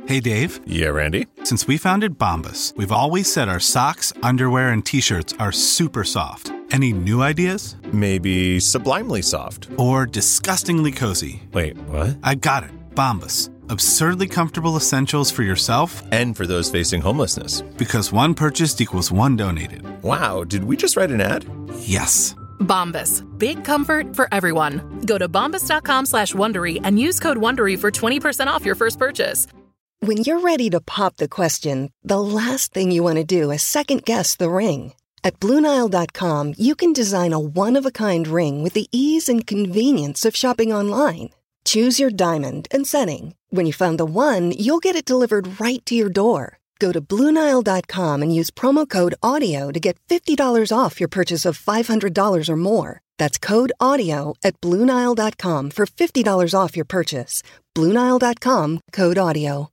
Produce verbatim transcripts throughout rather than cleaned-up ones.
Hey, Dave. Yeah, Randy? Since we founded Bombas, we've always said our socks, underwear, and T-shirts are super soft. Any new ideas? Maybe sublimely soft. Or disgustingly cozy. Wait, what? I got it. Bombas. Absurdly comfortable essentials for yourself and for those facing homelessness. Because one purchased equals one donated. Wow, did we just write an ad? Yes. Bombas. Big comfort for everyone. Go to bombas.com slash Wondery and use code Wondery for twenty percent off your first purchase. When you're ready to pop the question, the last thing you want to do is second-guess the ring. At Blue Nile dot com, you can design a one-of-a-kind ring with the ease and convenience of shopping online. Choose your diamond and setting. When you find the one, you'll get it delivered right to your door. Go to Blue Nile dot com and use promo code AUDIO to get fifty dollars off your purchase of five hundred dollars or more. That's code AUDIO at Blue Nile dot com for fifty dollars off your purchase. Blue Nile dot com, code AUDIO.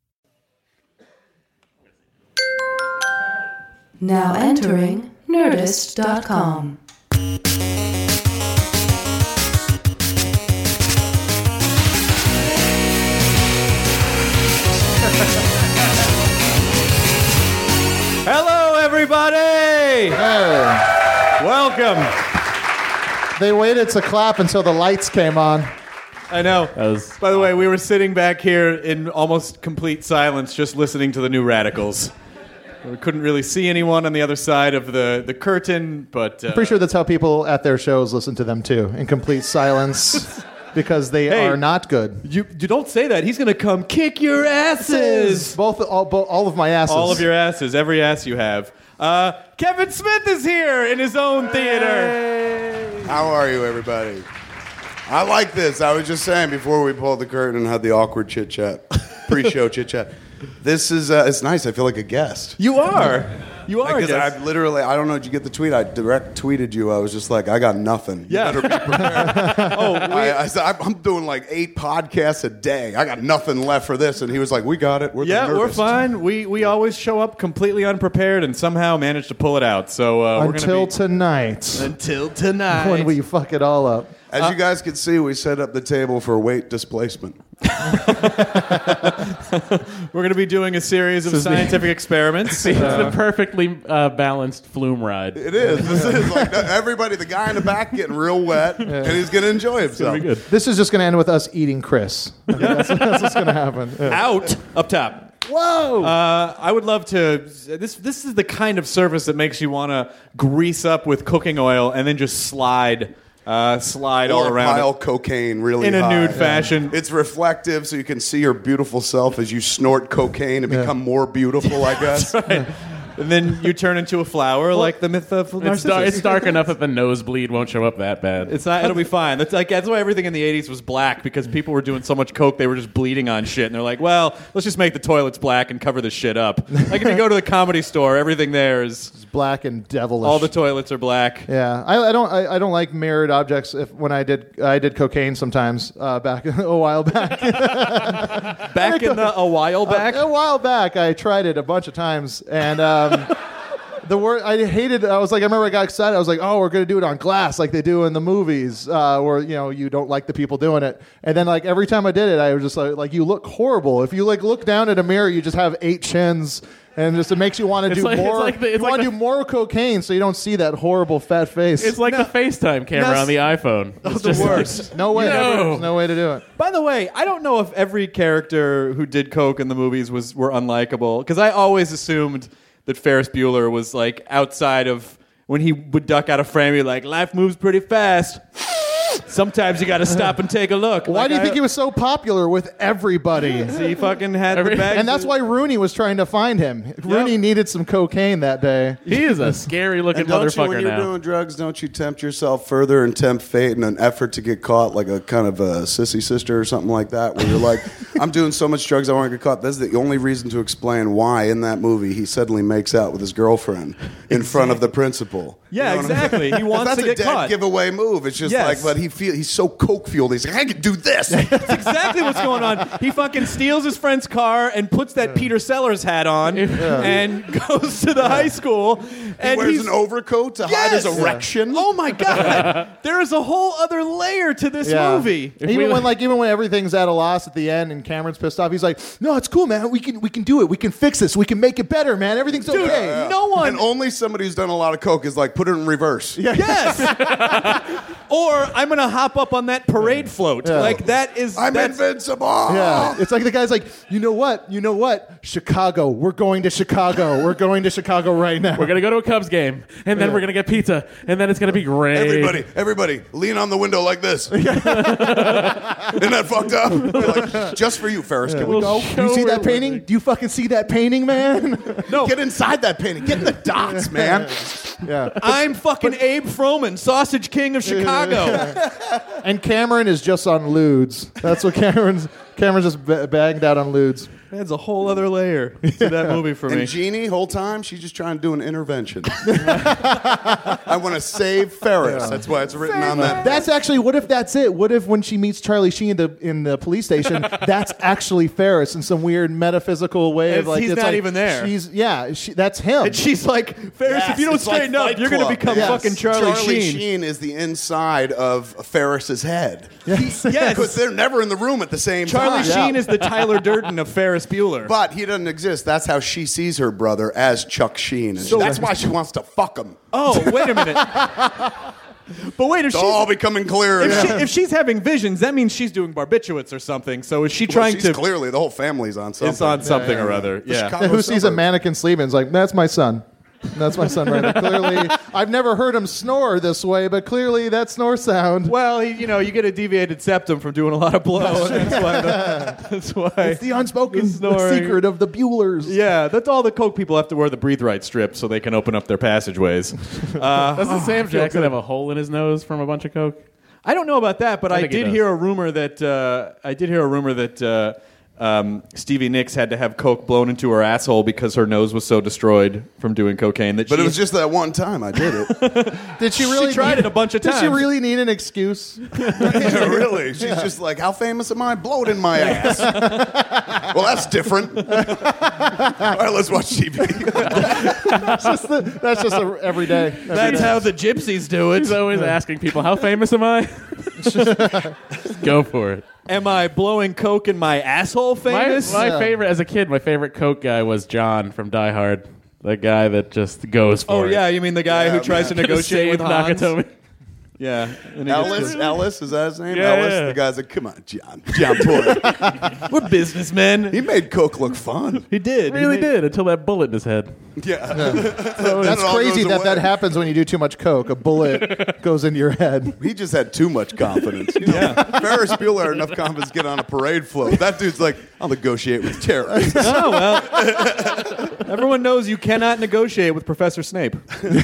Now entering Nerdist dot com. Hello, everybody! Hey. Welcome. They waited to clap until the lights came on. I know. Was, By the way, we were sitting back here in almost complete silence just listening to the New Radicals. We couldn't really see anyone on the other side of the, the curtain, but... Uh, I'm pretty sure that's how people at their shows listen to them, too, in complete silence, because they hey, are not good. You you don't say that. He's going to come kick your asses. Both, all, both, all of my asses. All of your asses, every ass you have. Uh, Kevin Smith is here in his own theater. Hey. How are you, everybody? I like this. I was just saying before we pulled the curtain and had the awkward chit-chat, pre-show chit-chat. This is, uh, it's nice. I feel like a guest. You are. You are. Because I literally, I don't know, did you get the tweet? I direct tweeted you. I was just like, I got nothing. You yeah. better be prepared. oh, we, I, I said, I'm doing like eight podcasts a day. I got nothing left for this. And he was like, we got it. We're yeah, the we're fine. We we always show up completely unprepared and somehow manage to pull it out. So uh, we're Until gonna be, tonight. Until tonight. When we fuck it all up. As uh, you guys can see, we set up the table for weight displacement. We're going to be doing a series of scientific experiments. It's uh, a perfectly uh, balanced flume ride. It is. This is like everybody, the guy in the back getting real wet, yeah. and he's going to enjoy himself. It's gonna be good. This is just going to end with us eating Chris. Yeah. That's, that's what's going to happen. Yeah. Out, up top. Whoa! Uh, I would love to. This this is the kind of surface that makes you want to grease up with cooking oil and then just slide. Uh, slide or all around pile it. cocaine really in a high. nude fashion. It's reflective, so you can see your beautiful self as you snort cocaine and yeah. become more beautiful, I guess. That's right. And then you turn into a flower well, like the myth of Narcissus. It's dark, it's dark enough that the nosebleed won't show up that bad. It's not. It'll be fine. That's like that's why everything in the eighties was black, because people were doing so much coke they were just bleeding on shit, and they're like, well, let's just make the toilets black and cover this shit up. Like if you go to the Comedy Store, everything there is it's black and devilish. All the toilets are black. Yeah, I, I don't. I, I don't like mirrored objects. If when I did, I did cocaine sometimes uh, back a while back. back in the a while back. Uh, a while back, I tried it a bunch of times, and. Um, The word I hated. I was like, I remember I got excited. I was like, oh, we're gonna do it on glass like they do in the movies, uh, where you know you don't like the people doing it. And then like every time I did it, I was just like, like you look horrible. If you like look down at a mirror, you just have eight chins, and just it makes you want to do like, more. Like the, you like want to the, do more cocaine so you don't see that horrible fat face. It's like no, the FaceTime camera on the iPhone. It's the worst. No way. No. There's no way to do it. By the way, I don't know if every character who did coke in the movies was were unlikable, because I always assumed that Ferris Bueller was like outside of when he would duck out of frame. He'd like, life moves pretty fast. Sometimes you got to stop and take a look. Why like do you I, think he was so popular with everybody? So he fucking had Every, the bag. And that's why Rooney was trying to find him. Yep. Rooney needed some cocaine that day. He is a scary looking and don't motherfucker you, when you're now. doing drugs, don't you tempt yourself further and tempt fate in an effort to get caught, like a kind of a sissy sister or something like that, where you're like, I'm doing so much drugs I want to get caught. That's the only reason to explain why in that movie he suddenly makes out with his girlfriend in front of the principal. Yeah, you know exactly. He wants that's to get a dead caught. giveaway move. It's just yes. like, but he feel he's so coke fueled. He's like, I can do this. That's exactly what's going on. He fucking steals his friend's car and puts that Peter Sellers hat on and goes to the high school. And he wears he's, an overcoat to Yes! hide his erection. Oh my god! There is a whole other layer to this Yeah. movie. Even we- when like even when everything's at a loss at the end and Cameron's pissed off, he's like, "No, it's cool, man. We can we can do it. We can fix this. We can make it better, man. Everything's Dude, okay." no one. And only somebody who's done a lot of coke is like, put it in reverse. Yeah. Yes. Or I'm gonna hop up on that parade float. Yeah. Like that is. I'm that's, invincible. Yeah, it's like the guy's like, you know what, you know what, Chicago. We're going to Chicago. We're going to Chicago right now. We're gonna go to a Cubs game, and then we're gonna get pizza, and then it's gonna be great. Everybody, everybody, lean on the window like this. Isn't that fucked up? Like, just for you, Ferris. Can we We'll go? show Do you see where that we're- painting? Do you fucking see that painting, man? No, get inside that painting. Get in the dots, man. Yeah. I'm fucking Abe Froman, Sausage King of Chicago. And Cameron is just on lewds. That's what Cameron's. Cameron's just ba- bagged out on lewds. That's a whole other layer to that movie for me. And Jeannie, whole time, she's just trying to do an intervention. I want to save Ferris. That's why it's written on that. That's actually. What if that's it? What if when she meets Charlie Sheen in the in the police station, that's actually Ferris in some weird metaphysical way of It's- like he's it's not like, even there. She's yeah. She, that's him. And she's like, Ferris, Yes, if you don't it's like straighten up, Fight you're going to Club. become Yes. fucking Charlie, Charlie Sheen. Sheen is the inside of Ferris's head. yes. Yes. Because they're never in the room at the same Charlie time. Sheen is the Tyler Durden of Ferris Bueller. But he doesn't exist. That's how she sees her brother, as Chuck Sheen. And that's why she wants to fuck him. oh, wait a minute. But wait, if It's she's, all becoming clear. if, Yeah. she, if she's having visions, that means she's doing barbiturates or something. So is she Well, trying she's to... clearly, the whole family's on something. It's on something or other. The Yeah. Chicago Who sees a suburbs. mannequin sleeping? Is like, that's my son. That's my son right there. Clearly, I've never heard him snore this way, but clearly that snore sound. Well, he, you know, you get a deviated septum from doing a lot of blow. and that's why. The, that's why. It's the unspoken the snoring. secret of the Buellers. Yeah, that's all the coke people have to wear the breathe right strip so they can open up their passageways. Uh, Doesn't Sam Jackson have a hole in his nose from a bunch of coke? I don't know about that, but I I, think he did does. hear a rumor that uh, I did hear a rumor that uh, um, Stevie Nicks had to have coke blown into her asshole because her nose was so destroyed from doing cocaine that But she it was just that one time I did it. Did she really? She tried need, it a bunch of Did she times. really need an excuse? Yeah, really. She's just like, how famous am I? Blow it in my ass. Well, that's different. All right, let's watch T V. That's just, the, that's just a, every day. Every That's day. how the gypsies do it. He's always asking people, how famous am I? Go for it. Am I blowing coke in my asshole My, famous? my Yeah. favorite, as a kid, my favorite coke guy was John from Die Hard. The guy that just goes for oh, it. yeah, you mean the guy Yeah, who tries man. to negotiate with Save Hans? Nakatomi. Yeah. And he gets Ellis, to- Ellis, is that his name? Yeah, Ellis. yeah. The guy's like, come on, John. John boy. We're businessmen. He made coke look fun. He did. Really he made- did, until that bullet in his head. Yeah. That's it all crazy goes that that away. happens when you do too much coke. A bullet goes into your head. He just had too much confidence. You know, Ferris Bueller had enough confidence to get on a parade float. That dude's like, I'll negotiate with terrorists. Oh, well. Everyone knows you cannot negotiate with Professor Snape.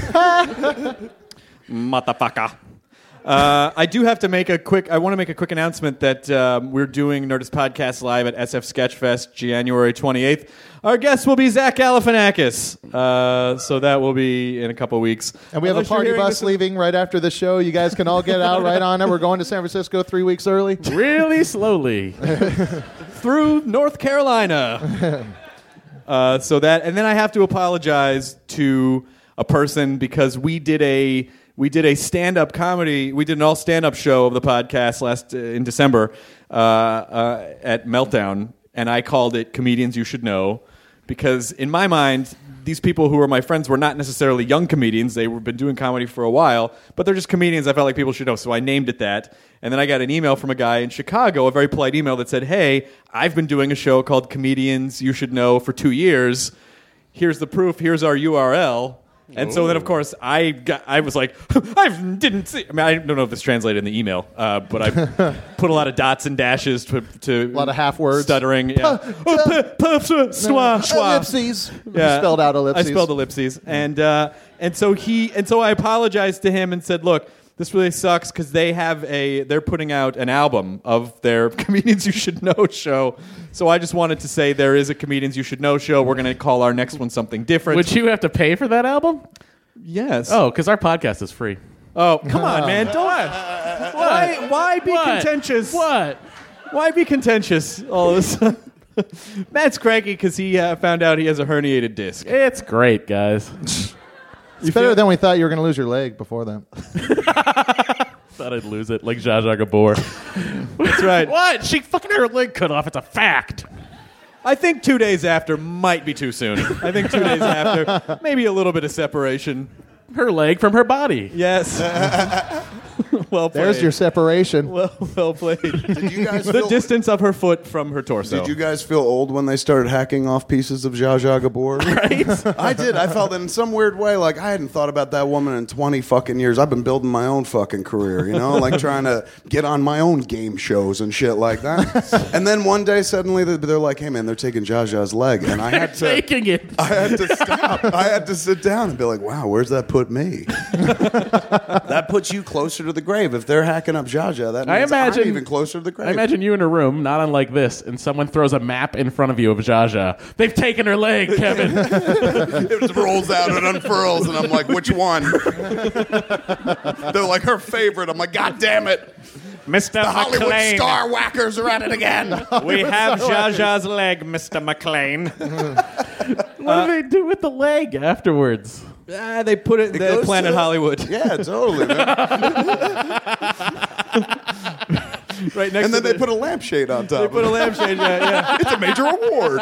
Motherfucker. Uh, I do have to make a quick. I want to make a quick announcement that um, we're doing Nerdist Podcast Live at S F Sketchfest January twenty-eighth. Our guest will be Zach Galifianakis. Uh, so that will be in a couple weeks. And we have Unless a you're party hearing bus this- leaving right after the show. You guys can all get out right on it. We're going to San Francisco three weeks early. Really slowly. through North Carolina. uh, so that, and then I have to apologize to a person because we did a we did a stand-up comedy. We did an all stand-up show of the podcast last uh, in December uh, uh, at Meltdown, and I called it "Comedians You Should Know" because in my mind, these people who are my friends were not necessarily young comedians. They were been doing comedy for a while, but they're just comedians I felt like people should know. So I named it that. And then I got an email from a guy in Chicago, a very polite email that said, hey, I've been doing a show called Comedians You Should Know for two years. Here's the proof. Here's our U R L. And so then, of course, I got, I was like, I didn't see. I mean, I don't know if it's translated in the email, uh, but I put a lot of dots and dashes to, to A lot of half words. stuttering. Yeah. Oh, p- p- schwa- schwa. Ellipses. Yeah. You spelled out ellipses. I spelled ellipses, and uh, and so he and so I apologized to him and said, "Look, this really sucks because they have a they're putting out an album of their Comedians You Should Know show. So I just wanted to say there is a Comedians You Should Know show. We're going to call our next one something different." Would you have to pay for that album? Yes. Oh, because our podcast is free. Oh, come on, man! Don't Why? Why be What? contentious? What? Why be contentious all of a sudden? Matt's cranky because he uh, found out he has a herniated disc. It's great, guys. It's better than we thought you were going to lose your leg before then. Thought I'd lose it like Zsa Zsa Gabor. That's right. What? She fucking had her leg cut off. It's a fact. I think two days after might be too soon. I think two days after, maybe a little bit of separation. Her leg from her body. Yes. Well played. There's your separation. Well, well played. Did you guys The feel, distance of her foot from her torso. Did you guys feel old when they started hacking off pieces of Zsa Zsa Gabor? Right? I did. I felt in some weird way like I hadn't thought about that woman in twenty fucking years. I've been building my own fucking career, you know, like trying to get on my own game shows and shit like that. And then one day suddenly they're, they're like, "Hey man, they're taking Zsa Zsa's leg," and I had to Taking it. I had to stop. I had to sit down and be like, "Wow, where's that put me?" That puts you closer to the grave. If they're hacking up Zsa Zsa, that I means imagine- I'm even closer to the grave. I imagine you in a room, not unlike this, and someone throws a map in front of you of Zsa Zsa. They've taken her leg, Kevin. It just rolls out and unfurls, and I'm like, which one? They're like, her favorite. I'm like, God damn it. Mister The Hollywood star whackers are at it again. We have Zsa Zsa's leg, Mister McLean. What do they do with the leg afterwards? Ah, they put it in the goes Planet to- Hollywood. Yeah, totally. Man. Right next And then to they the, put a lampshade on top. they put a lampshade. Yeah, yeah. It's a major award.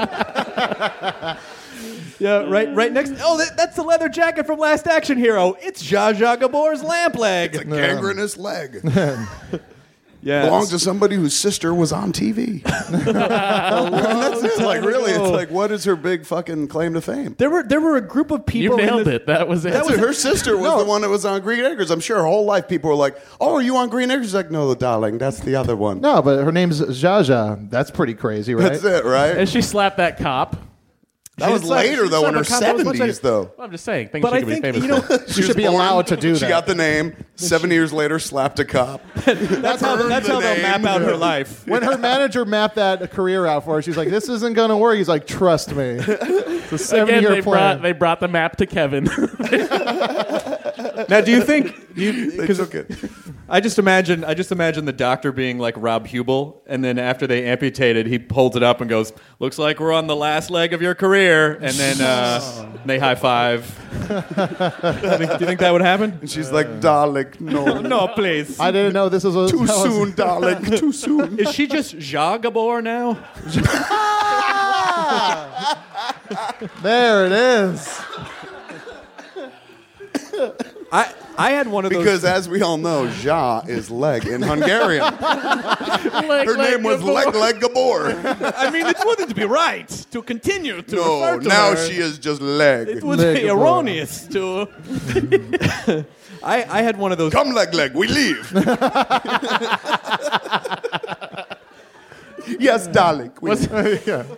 Yeah, right, right next. Oh, that, that's the leather jacket from Last Action Hero. It's Zsa Zsa Gabor's lamp leg. It's a gangrenous leg. Yeah, Belongs to somebody whose sister was on T V. And that's it. Like, really, it's like, what is her big fucking claim to fame? there were there were a group of You people. in nailed the, it. That was it. That was her sister was the one that was on Green Acres. I'm sure her whole life people were like, "Oh, are you on Green Acres?" She's like, "No, darling, that's the other one." No, but her name's Zsa Zsa. That's pretty crazy, right? That's it, right? And she slapped that cop. That was She slapped- later she though, in her slapped a cop that was much seventies later. though. Well, I'm just saying. Things But she I could think be famous you know for. She was should be born, allowed to do She that. got the name. Seven years later, slapped a cop. that's how Earned that's the how they'll name. map out her life. When her manager mapped that career out for her, she's like, "This isn't going to work." He's like, "Trust me." It's a Again, seven-year they plan. brought, they brought the map to Kevin. Now, do you think? Do you, They 'cause took it. I just imagine. I just imagine the doctor being like Rob Hubel, and then after they amputated, he holds it up and goes, "Looks like we're on the last leg of your career," and then uh, they high five. do, you think, do you think that would happen? And she's like, "Darling, no, No, please. I didn't know this was a, too that was- soon, darling, too soon." Is she just Zsa Gabor now? There it is. I I had one of those. Because as we all know, Zsa is leg in Hungarian. Her name was Leg Leg Gabor. I mean, it wouldn't be right to continue to No, refer to now her. she is just leg. It would Leg be Gabor. erroneous to. I I had one of those. Come, leg leg, we leave. Yes, darling. We leave. Yeah.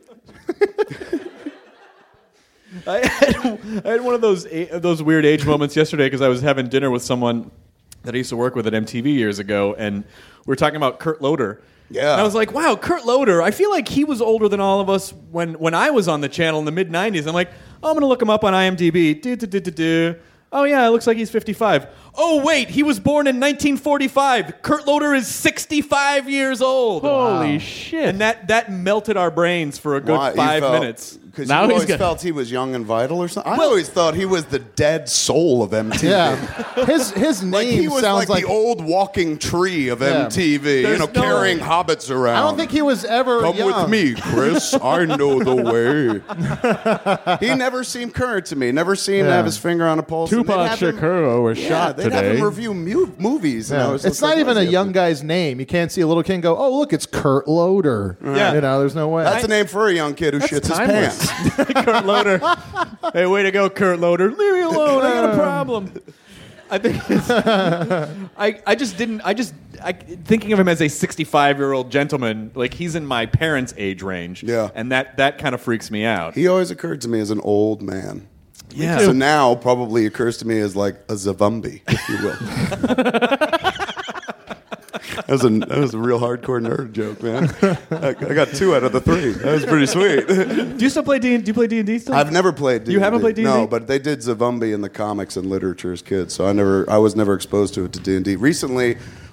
I had, I had one of those a- those weird age moments yesterday because I was having dinner with someone that I used to work with at M T V years ago, and we were talking about Kurt Loder. Yeah. And I was like, wow, Kurt Loder, I feel like he was older than all of us when, when I was on the channel in the mid nineties. I'm like, oh, I'm going to look him up on IMDb. Do, do, do, do, do. Oh, yeah, it looks like he's fifty-five. Oh, wait, he was born in nineteen forty-five. Kurt Loder is sixty-five years old. Holy shit. And that, that melted our brains for a good Why? You five felt- minutes. Because Now you he's always got- felt he was young and vital or something. I always thought he was the dead soul of M T V. Yeah. His his name Like he was sounds like, like, the old walking tree of Yeah. M T V, you There's know, no- carrying hobbits around. I don't think he was ever Come young. with me, Chris. I know the way. He never seemed current to me. Never seemed to Yeah. have his finger on a pulse. And they'd Tupac have him- Shakur was Yeah, shot they'd today. have him review mu- movies. And I Yeah. was It's just not like, even what a is he young up to? guy's name. You can't see a little kid and go, "Oh, look, it's Kurt Loder." Yeah. You know, there's no way. That's a name for a young kid who shits timeless. his pants. Kurt Loder. Hey, way to go, Kurt Loder. Leave me alone. I got a problem. I think it's, I I just didn't. I just I, thinking of him as a sixty-five-year-old gentleman, like he's in my parents' age range. Yeah. and that that kind of freaks me out. He always occurred to me as an old man. Yeah. So now probably occurs to me as like a Zavumbi, if you will. That was, a, that was a real hardcore nerd joke, man. I, I got two out of the three. That was pretty sweet. Do you still play D? Do you play D and D still? I've never played D and D. You haven't played D and D? No, but they did Zavumbi in the comics and literature as kids, so I never, I was never exposed to it to D and D. Recently,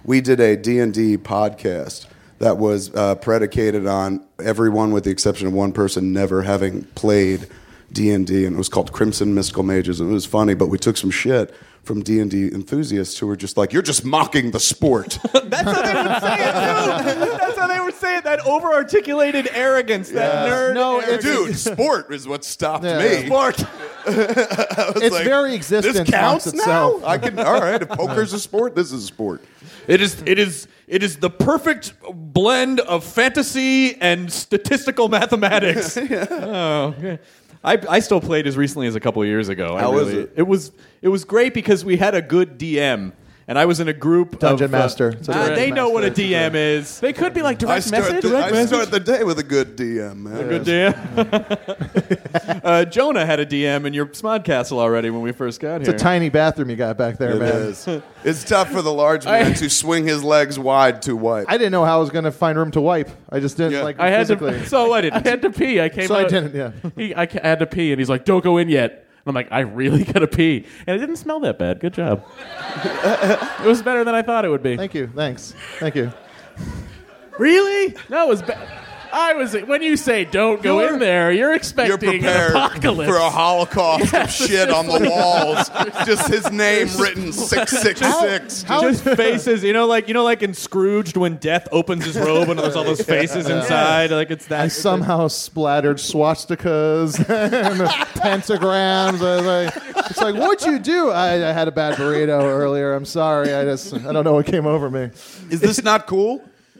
we did a D and D podcast that was uh, predicated on everyone with the exception of one person never having played D and D, and it was called Crimson Mystical Mages, and it was funny, but we took some shit from D and D enthusiasts who were just like, you're just mocking the sport. That's how they would say it, too. That's how they would say it, that over-articulated arrogance, that Yeah. nerd No, arrogance. Dude, sport is what stopped Yeah. me. Sport. Its very existence This counts mocks itself. now? I can, all right, if poker's a sport, this is a sport. It is, it is, it is the perfect blend of fantasy and statistical mathematics. Oh, okay. I, I still played as recently as a couple of years ago. How I was really, it? It was it was great because we had a good D M, and I was in a group. Dungeon of, uh, master. It's a uh, direct they know what a master. D M is. They could be like I direct start, message. the, direct I message. start the day with a good D M, man. Good D M. uh, Jonah had a D M in your Smodcastle already when we first got It's here. a tiny bathroom you got back there, It man. is. It's tough for the large man to swing his legs wide to wipe. I didn't know how I was going to find room to wipe. I just didn't Yeah. like I had physically. to. So I I didn't. had to pee. I came. So I out, didn't, yeah. He, I, ca- I had to pee, and he's like, "Don't go in yet." And I'm like, "I really gotta pee," and it didn't smell that bad. Good job. It was better than I thought it would be. Thank you. Thanks. Thank you. Really? No, it was bad. I was when you say don't go You're- in there, you're You're expecting prepared an apocalypse. for a holocaust Yes, of shit on the walls. Just his name written six six six. Just faces, you know, like you know, like in Scrooged when Death opens his robe and there's all those faces inside. Like it's that. I somehow splattered swastikas and pentagrams. I was like, it's like, what'd you do? I, I had a bad burrito earlier. I'm sorry. I just, I don't know what came over me. Is this not cool?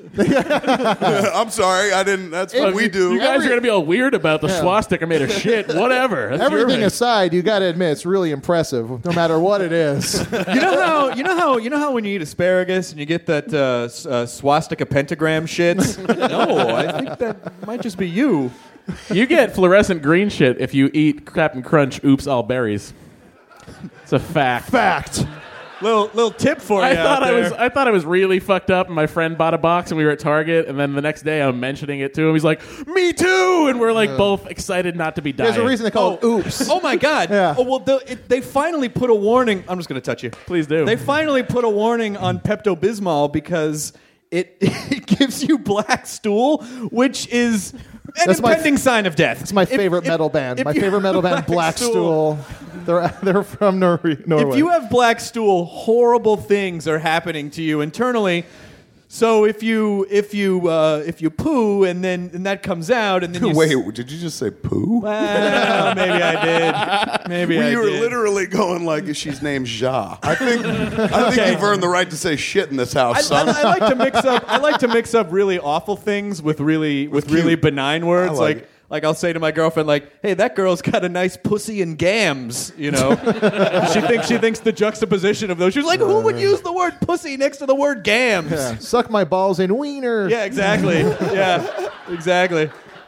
I'm sorry, I didn't. That's what we do. You guys Every- are gonna be all weird about the Yeah. swastika made of shit. Whatever. That's your Everything thing. aside, you got to admit it's really impressive, no matter what it is. You know how you know how you know how when you eat asparagus and you get that uh, s- uh, swastika pentagram shit. No, I think that might just be you. You get fluorescent green shit if you eat Captain Crunch. Oops, all berries. It's a fact. Fact. Little little tip for you. I out thought I there. was I thought I was really fucked up, and my friend bought a box, and we were at Target, and then the next day I'm mentioning it to him. He's like, "Me too," and we're like both excited not to be dying. There's a reason they call it oops. Oh my God! Yeah. Oh well, the, it, they finally put a warning. I'm just going to touch you. Please do. They finally put a warning on Pepto Bismol because it it gives you black stool, which is an That's my impending sign of death. It's my If- favorite if- metal band. if My you favorite have metal band, Black Stool. They're they're from Nor- Norway. If you have black stool, horrible things are happening to you internally. So if you if you uh, if you poo and then and that comes out and then you Wait, s- did you just say poo? well, maybe I did. Maybe Well, I you were did. literally going like she's named Ja. I think I think you've earned the right to say shit in this house, I, son. I, I like to mix up. I like to mix up really awful things with really with cute. really benign words. I like Like it. like I'll say to my girlfriend, like, "Hey, that girl's got a nice pussy and gams." You know, she thinks she thinks the juxtaposition of those. She's like, "Who would use the word pussy next to the word gams?" Yeah. Suck my balls in wiener. Yeah, exactly. Yeah, exactly.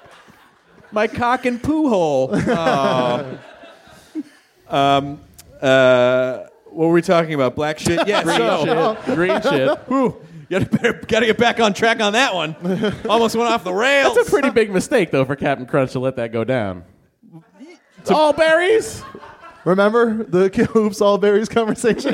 My cock and poo hole. Aw. Um. Uh. What were we talking about? Black shit. Yeah. green So. shit. Green shit. Whew. You gotta, better, gotta get back on track on that one. Almost went off the rails. That's a pretty big mistake, though, for Captain Crunch to let that go down. It's all berries. Remember the Oops All Berries conversation?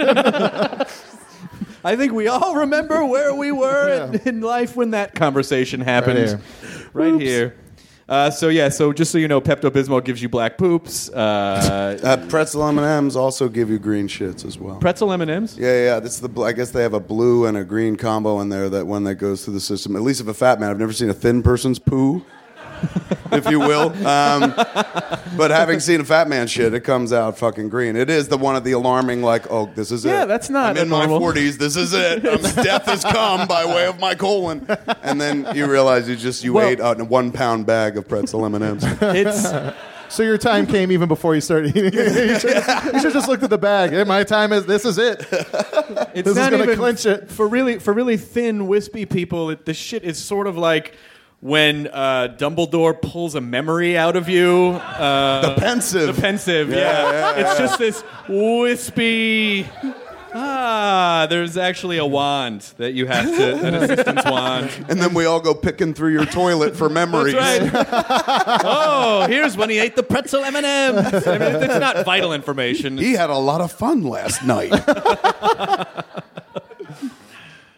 I think we all remember where we were Yeah. in, in life when that conversation happened. Right Right here. Uh, so yeah, so just so you know, Pepto Bismol gives you black poops. Uh, Uh, pretzel M and M's also give you green shits as well. pretzel M and M's. Yeah, yeah. That's the. bl- I guess they have a blue and a green combo in there. That one that goes through the system. At least if a fat man. I've never seen a thin person's poo, if you will. Um, but having seen a fat man shit, it comes out fucking green. It is the one of the alarming, like, oh, this is it. Yeah, that's not I'm in my abnormal. forties. This is it. Um, death has come by way of my colon. And then you realize you just you Well- ate a one pound bag of pretzel M and M's. It's So your time came even before you started eating. you should you should just looked at the bag. Hey, my time is. This is it. it's This is not gonna even clinch it. for really for really thin wispy people. It, the shit is sort of like when uh, Dumbledore pulls a memory out of you. Uh, The pensive. The pensive, yeah. yeah, It's just this wispy. Ah, there's actually a wand that you have to, an assistance wand. And then we all go picking through your toilet for memories. That's right. Oh, here's when he ate the pretzel M and M's. I mean, it's not vital information. He had a lot of fun last night.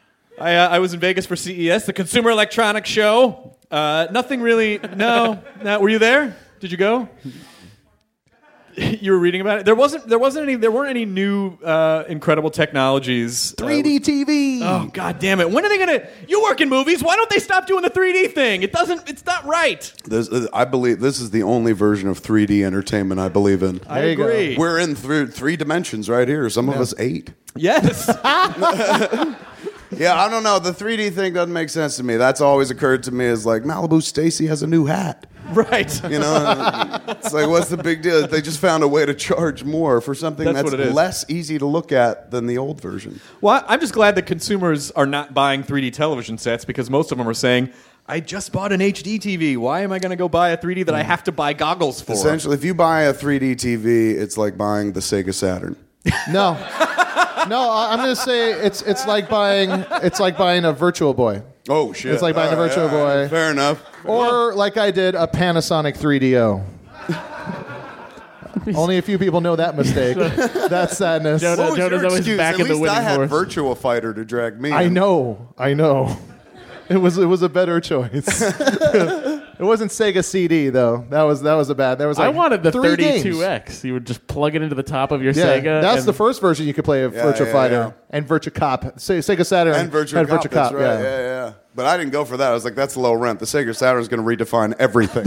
I, uh, I was in Vegas for C E S, the Consumer Electronics Show. Uh, nothing really. No, no. Were you there? Did you go? You were reading about it. There wasn't. There wasn't any. There weren't any new uh, incredible technologies. three D Uh, T V. oh God damn it! When are they gonna? You work in movies. Why don't they stop doing the three D thing? It doesn't. It's not right. This, uh, I believe this is the only version of three D entertainment I believe in. I There you go. agree. We're in th- three dimensions right here. Some of us eight. Yes. Yeah, I don't know. The three D thing doesn't make sense to me. That's always occurred to me as like Malibu Stacy has a new hat. Right. You know, it's like, what's the big deal? They just found a way to charge more for something That's that's, what it is. less easy to look at than the old version. Well, I'm just glad that consumers are not buying three D television sets because most of them are saying, I just bought an H D T V. Why am I going to go buy a three D that I have to buy goggles for? Essentially, if you buy a three D T V, it's like buying the Sega Saturn. No, no. I- I'm going to say it's it's like buying it's like buying a Virtual Boy, Oh, shit. It's like buying a All right, Virtual all right. Boy. Fair enough. or like I did a Panasonic three D O. Only a few people know that mistake. That's sadness. Jonah- What was Jonah's your always excuse? back At in the least I winning had horse. Virtua Fighter to drag me I in. know. I know. It was it was a better choice. It wasn't Sega C D though. That was that was a bad. That was like I wanted the three games. thirty-two X. You would just plug it into the top of your Yeah, Sega. that's and the first version you could play of Yeah, Virtua yeah, Fighter yeah. and Virtua Cop. Se- Sega Saturn And Virtua had Cop, Virtua that's Cop. right. Yeah. Yeah, yeah. But I didn't go for that. I was like, that's low rent. The Sega Saturn is going to redefine everything.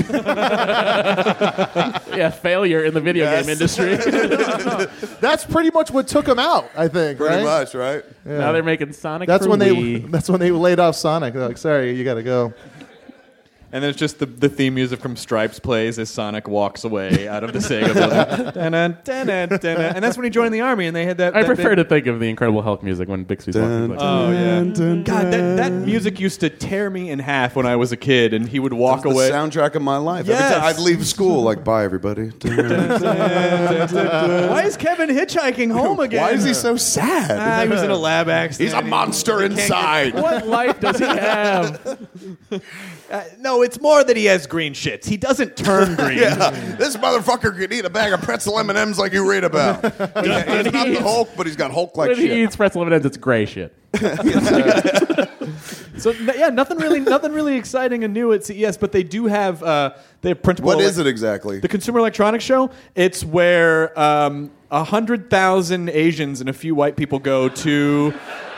yeah, failure in the video Yes. game industry. That's pretty much what took them out. I think. Pretty right? much, right? Now they're making Sonic. That's for when they. Wii. That's when they laid off Sonic. They're like, sorry, you got to go. And there's just the, the theme music from Stripes plays as Sonic walks away out of the Sega building. Dun-dun, dun-dun, dun-dun. And that's when he joined the army, and they had that. I that prefer big- to think of the Incredible Hulk music when Bixby's walking. Like, Oh yeah, God, that, that music used to tear me in half when I was a kid, and he would walk That was away. the soundtrack of my life. Yes. Every time I'd leave school, like, bye, everybody. Why is Kevin hitchhiking home again? Why is he so sad? Ah, he was in a lab accident. He's a monster inside. what life does he have? Uh, no, it's more that he has green shits. He doesn't turn green. Yeah, this motherfucker could eat a bag of pretzel M and M's like you read about. Yeah, he's not the Hulk, but he's got Hulk-like When he shit. eats pretzel M and M's, it's gray shit. So n- yeah, nothing really, nothing really exciting and new at C E S. But they do have uh, they have printable. What elec- is it exactly? The Consumer Electronics Show. It's where um, a hundred thousand Asians and a few white people go to.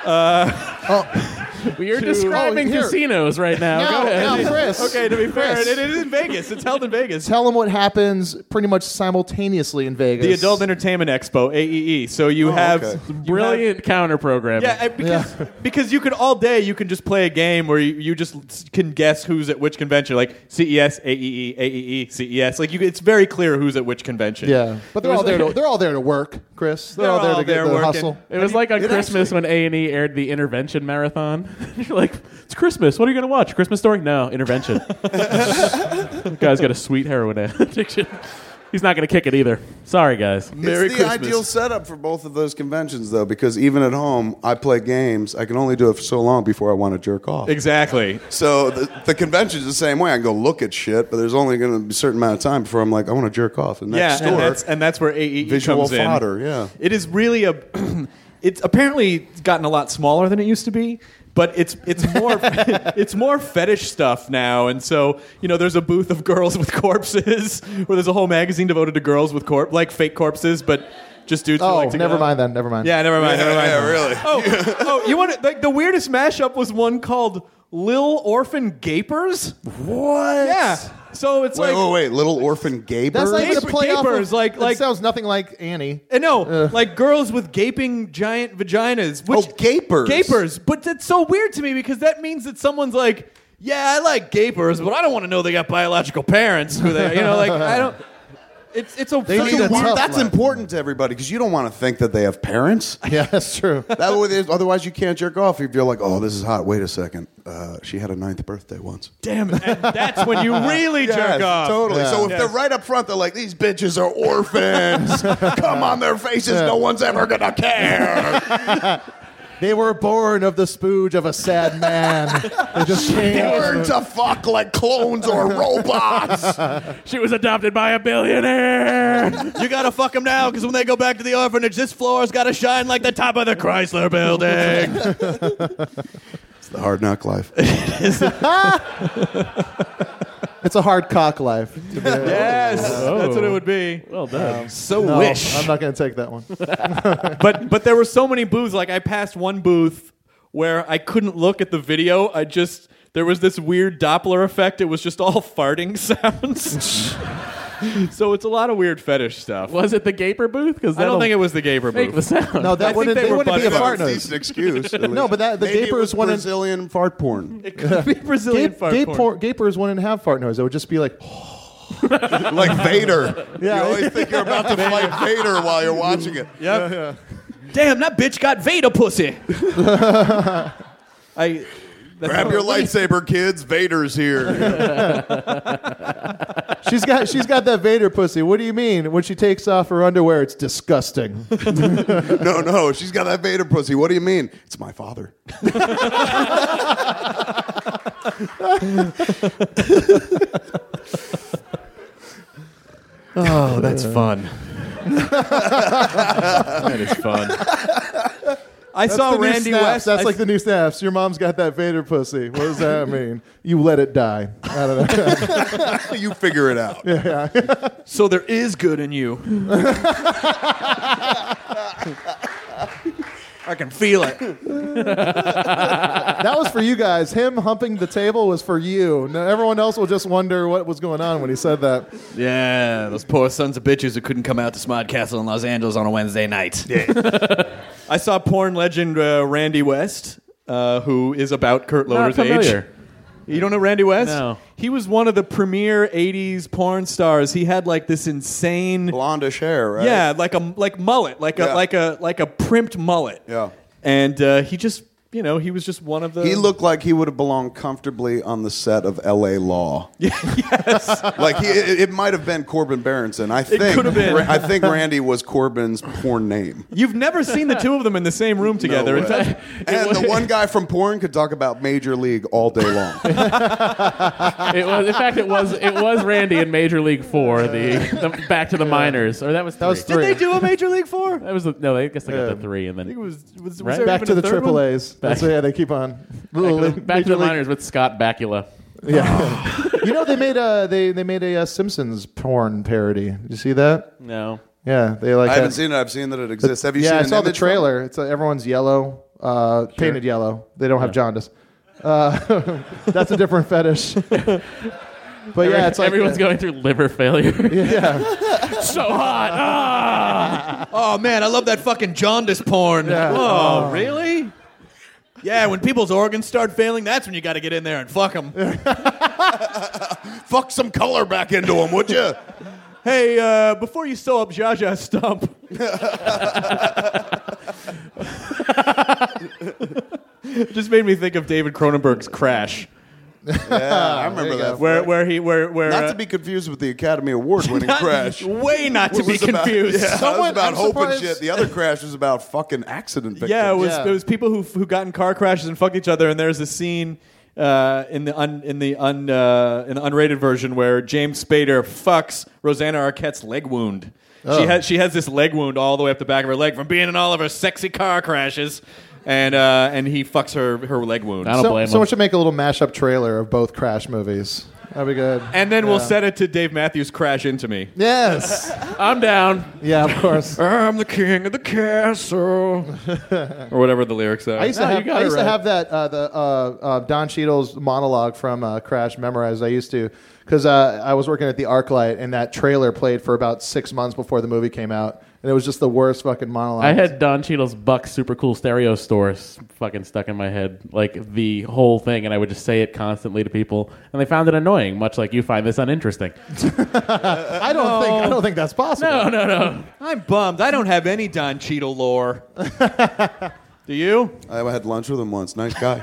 You're describing Oh, here. casinos right now. Now, Go ahead. now, Chris. Okay, to be fair, Chris, it, it is in Vegas. It's held in Vegas. Tell them what happens pretty much simultaneously in Vegas. The Adult Entertainment Expo, A E E. So you Oh, have okay. you Brilliant counter programming. have- yeah, because, because you could all day you can just play a game where you, you just can guess who's at which convention, like C E S, A E E, A E E, C E S. Like you, it's very clear who's at which convention. Yeah, but they're It was all there. To, like- they're all there to work, Chris. They're, They're all there all to get there the working. hustle. It was like on it Christmas when A and E aired the Intervention Marathon. You're like, it's Christmas. What are you going to watch? Christmas Story? No, Intervention. The guy's got a sweet heroin addiction. He's not going to kick it either. Sorry, guys. Merry it's the Christmas. ideal setup for both of those conventions, though, because even at home, I play games. I can only do it for so long before I want to jerk off. Exactly. So the, the convention's the same way. I can go look at shit, but there's only going to be a certain amount of time before I'm like, I want to jerk off. And Yeah, next and door, that's and that's where A E E visual comes in. fodder, yeah. It is really a. It's apparently gotten a lot smaller than it used to be, but it's it's more it's more fetish stuff now. And so you know, there's a booth of girls with corpses, where there's a whole magazine devoted to girls with corp like fake corpses, but just dudes. who Oh, like to never go. mind then. Never mind. Yeah, never mind. never mind. yeah, really. Oh, oh, you want to, like the weirdest mashup was one called Lil Orphan Gapers. What? Yeah. So it's Wait, like. wait, wait. Little orphan gapers? That's not even a Gape- play off gapers, of, like- it like- sounds nothing like Annie. Uh, no, like girls with gaping giant vaginas. Which, Oh, gapers. Gapers. But that's so weird to me because that means that someone's like, yeah, I like gapers, but I don't want to know they got biological parents. Who they, you know, like I don't. It's it's a. They such need a a weird- tough That's life. important to everybody because you don't want to think that they have parents. Yeah, that's true. That way, there's- otherwise, you can't jerk off if you're like, oh, this is hot. Wait a second. Uh, she had a ninth birthday once. Damn it! And that's when you really jerk Yes, off. Totally. Yeah. So if Yes. they're right up front, they're like, these bitches are orphans. Come on their faces. No one's ever going to care. They were born of the spooge of a sad man. They just came. Learn to fuck like clones or robots. She was adopted by a billionaire. You gotta fuck them now because when they go back to the orphanage, this floor's gotta shine like the top of the Chrysler Building. The hard knock life. It's a hard cock life. To be Yes, Oh. that's what it would be. Well done. So No, wish. I'm not going to take that one. but but there were so many booths. Like I passed one booth where I couldn't look at the video. I just there was this weird Doppler effect. It was just all farting sounds. So it's a lot of weird fetish stuff. Was it the Gaper booth? Because I don't think it was the Gaper make booth. the sound. No, I that think wouldn't, they they were wouldn't be a butted fart up. noise. Decent excuse. No, but that- the Maybe Gaper it was is one in- Brazilian fart porn. It could be Brazilian Gape, fart gape porn. por- Gaper is one and a half fart noise. It would just be like, Like Vader. Yeah. You always think you're about to fight Vader while you're watching it. Yep. Damn, that bitch got Vader pussy. I that's Grab not- your lightsaber, kids. Vader's here. she's got she's got that Vader pussy. What do you mean? When she takes off her underwear, it's disgusting. No, no, she's got that Vader pussy. What do you mean? It's my father. Oh, that's fun. That is fun. I That's saw the new Randy snaps. West. That's I like the new snaps. Your mom's got that Vader pussy. What does that mean? You let it die. I don't know. You figure it out. So there is good in you. I can feel it. That was for you guys. Him humping the table was for you. No, everyone else will just wonder what was going on when he said that. Yeah, those poor sons of bitches who couldn't come out to Smod Castle in Los Angeles on a Wednesday night. Yeah. I saw porn legend uh, Randy West, uh, who is about Kurt Not Loder's familiar. age. You don't know Randy West? No. He was one of the premier eighties porn stars. He had like this insane, Blondish hair, right? yeah, like a like mullet, like a Yeah. like a like a primped mullet. Yeah. And uh, he just, you know, he was just one of the. He looked like he would have belonged comfortably on the set of L A Law. yes. Like he, it, it might have been Corbin Berenson. I think could have been. Ra- I think Randy was Corbin's porn name. You've never seen the two of them in the same room together. No In way. fact, And the one guy from porn could talk about Major League all day long. It was, in fact, it was it was Randy in Major League Four, the, the Back to the Minors, or that was three. That was did three. they do a Major League Four? That was the, no, I guess they got Yeah. the three, and I think it then was. was, was Right? there Back even to a the third Triple one? A's. That's yeah, they keep on. Back to the, back to the Minors with Scott Bakula. Yeah. You know they made a they they made a, uh Simpsons porn parody. Did you see that? No, Yeah, they like. I haven't that. seen it. I've seen that it exists. Have you yeah, seen I an saw the image from it? trailer. It's uh, everyone's yellow, uh, painted yellow. They don't have jaundice. Uh, that's a different fetish. But yeah, it's like everyone's going through liver failure. Yeah, So hot. Ah! Oh man, I love that fucking jaundice porn. Yeah. Oh, really? Yeah, when people's organs start failing, that's when you got to get in there and fuck them. Fuck some color back into him, would you? Hey, uh, before you sew up Zsa Zsa's stump. It just made me think of David Cronenberg's Crash, Yeah, I remember you that. go. where where he where where Not uh, to be confused with the Academy Award-winning not- Crash. way not to It be was about- confused. yeah, it was Someone- about I'm hope surprised- and shit. The other Crash was about fucking accident victims. Yeah, it was Yeah. it was people who who got in car crashes and fucked each other. And there's a scene uh, in the un, in the un, uh, in the unrated version where James Spader fucks Rosanna Arquette's leg wound. She has she has this leg wound all the way up the back of her leg from being in all of her sexy car crashes, and uh, and he fucks her her leg wound. I don't so, blame someone him. should make a little mashup trailer of both Crash movies. That'd be good. And then we'll Yeah. set it to Dave Matthews' Crash Into Me. Yes. I'm down. Yeah, of course. I'm the king of the castle, or whatever the lyrics are. I used to No, you have got I it used right. to have that uh, the uh, uh, Don Cheadle's monologue from uh, Crash memorized. I used to because uh, I was working at the ArcLight and that trailer played for about six months before the movie came out, and it was just the worst fucking monologue. I had Don Cheadle's Buck Super Cool Stereo Stores fucking stuck in my head, like the whole thing, and I would just say it constantly to people, and they found it annoying, much like you find this uninteresting. I don't think I don't think that's possible. No, no, no. I'm bummed. I don't have any Don Cheadle lore. Do you? I had lunch with him once. Nice guy.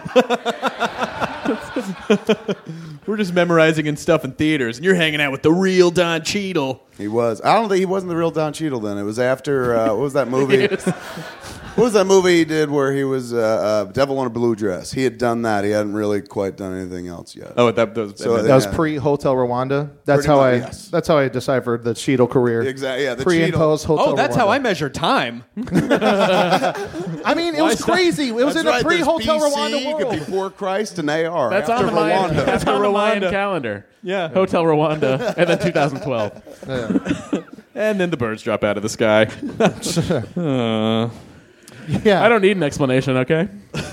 We're just memorizing and stuff in theaters, and you're hanging out with the real Don Cheadle. He was. I don't think he wasn't the real Don Cheadle then. It was after, uh, what was that movie? What was that movie he did where he was uh, uh, Devil in a Blue Dress? He had done that. He hadn't really quite done anything else yet. Oh, that, that was, So, That was yeah. pre Hotel Rwanda. That's Pretty how much, I. yes. That's how I deciphered the Cheadle career. Exactly, yeah, the Pre and Cheadle. post Hotel. Oh, that's Rwanda. how I measure time. I mean, it was crazy. It was That's in right, a pre Hotel there's B C, Rwanda world. It could be before Christ and A R. That's after on the Mayan, Rwanda. that's on the Mayan Rwanda. calendar. Yeah. Hotel Rwanda, and then two thousand twelve. And then the birds drop out of the sky. uh, Yeah, I don't need an explanation, okay?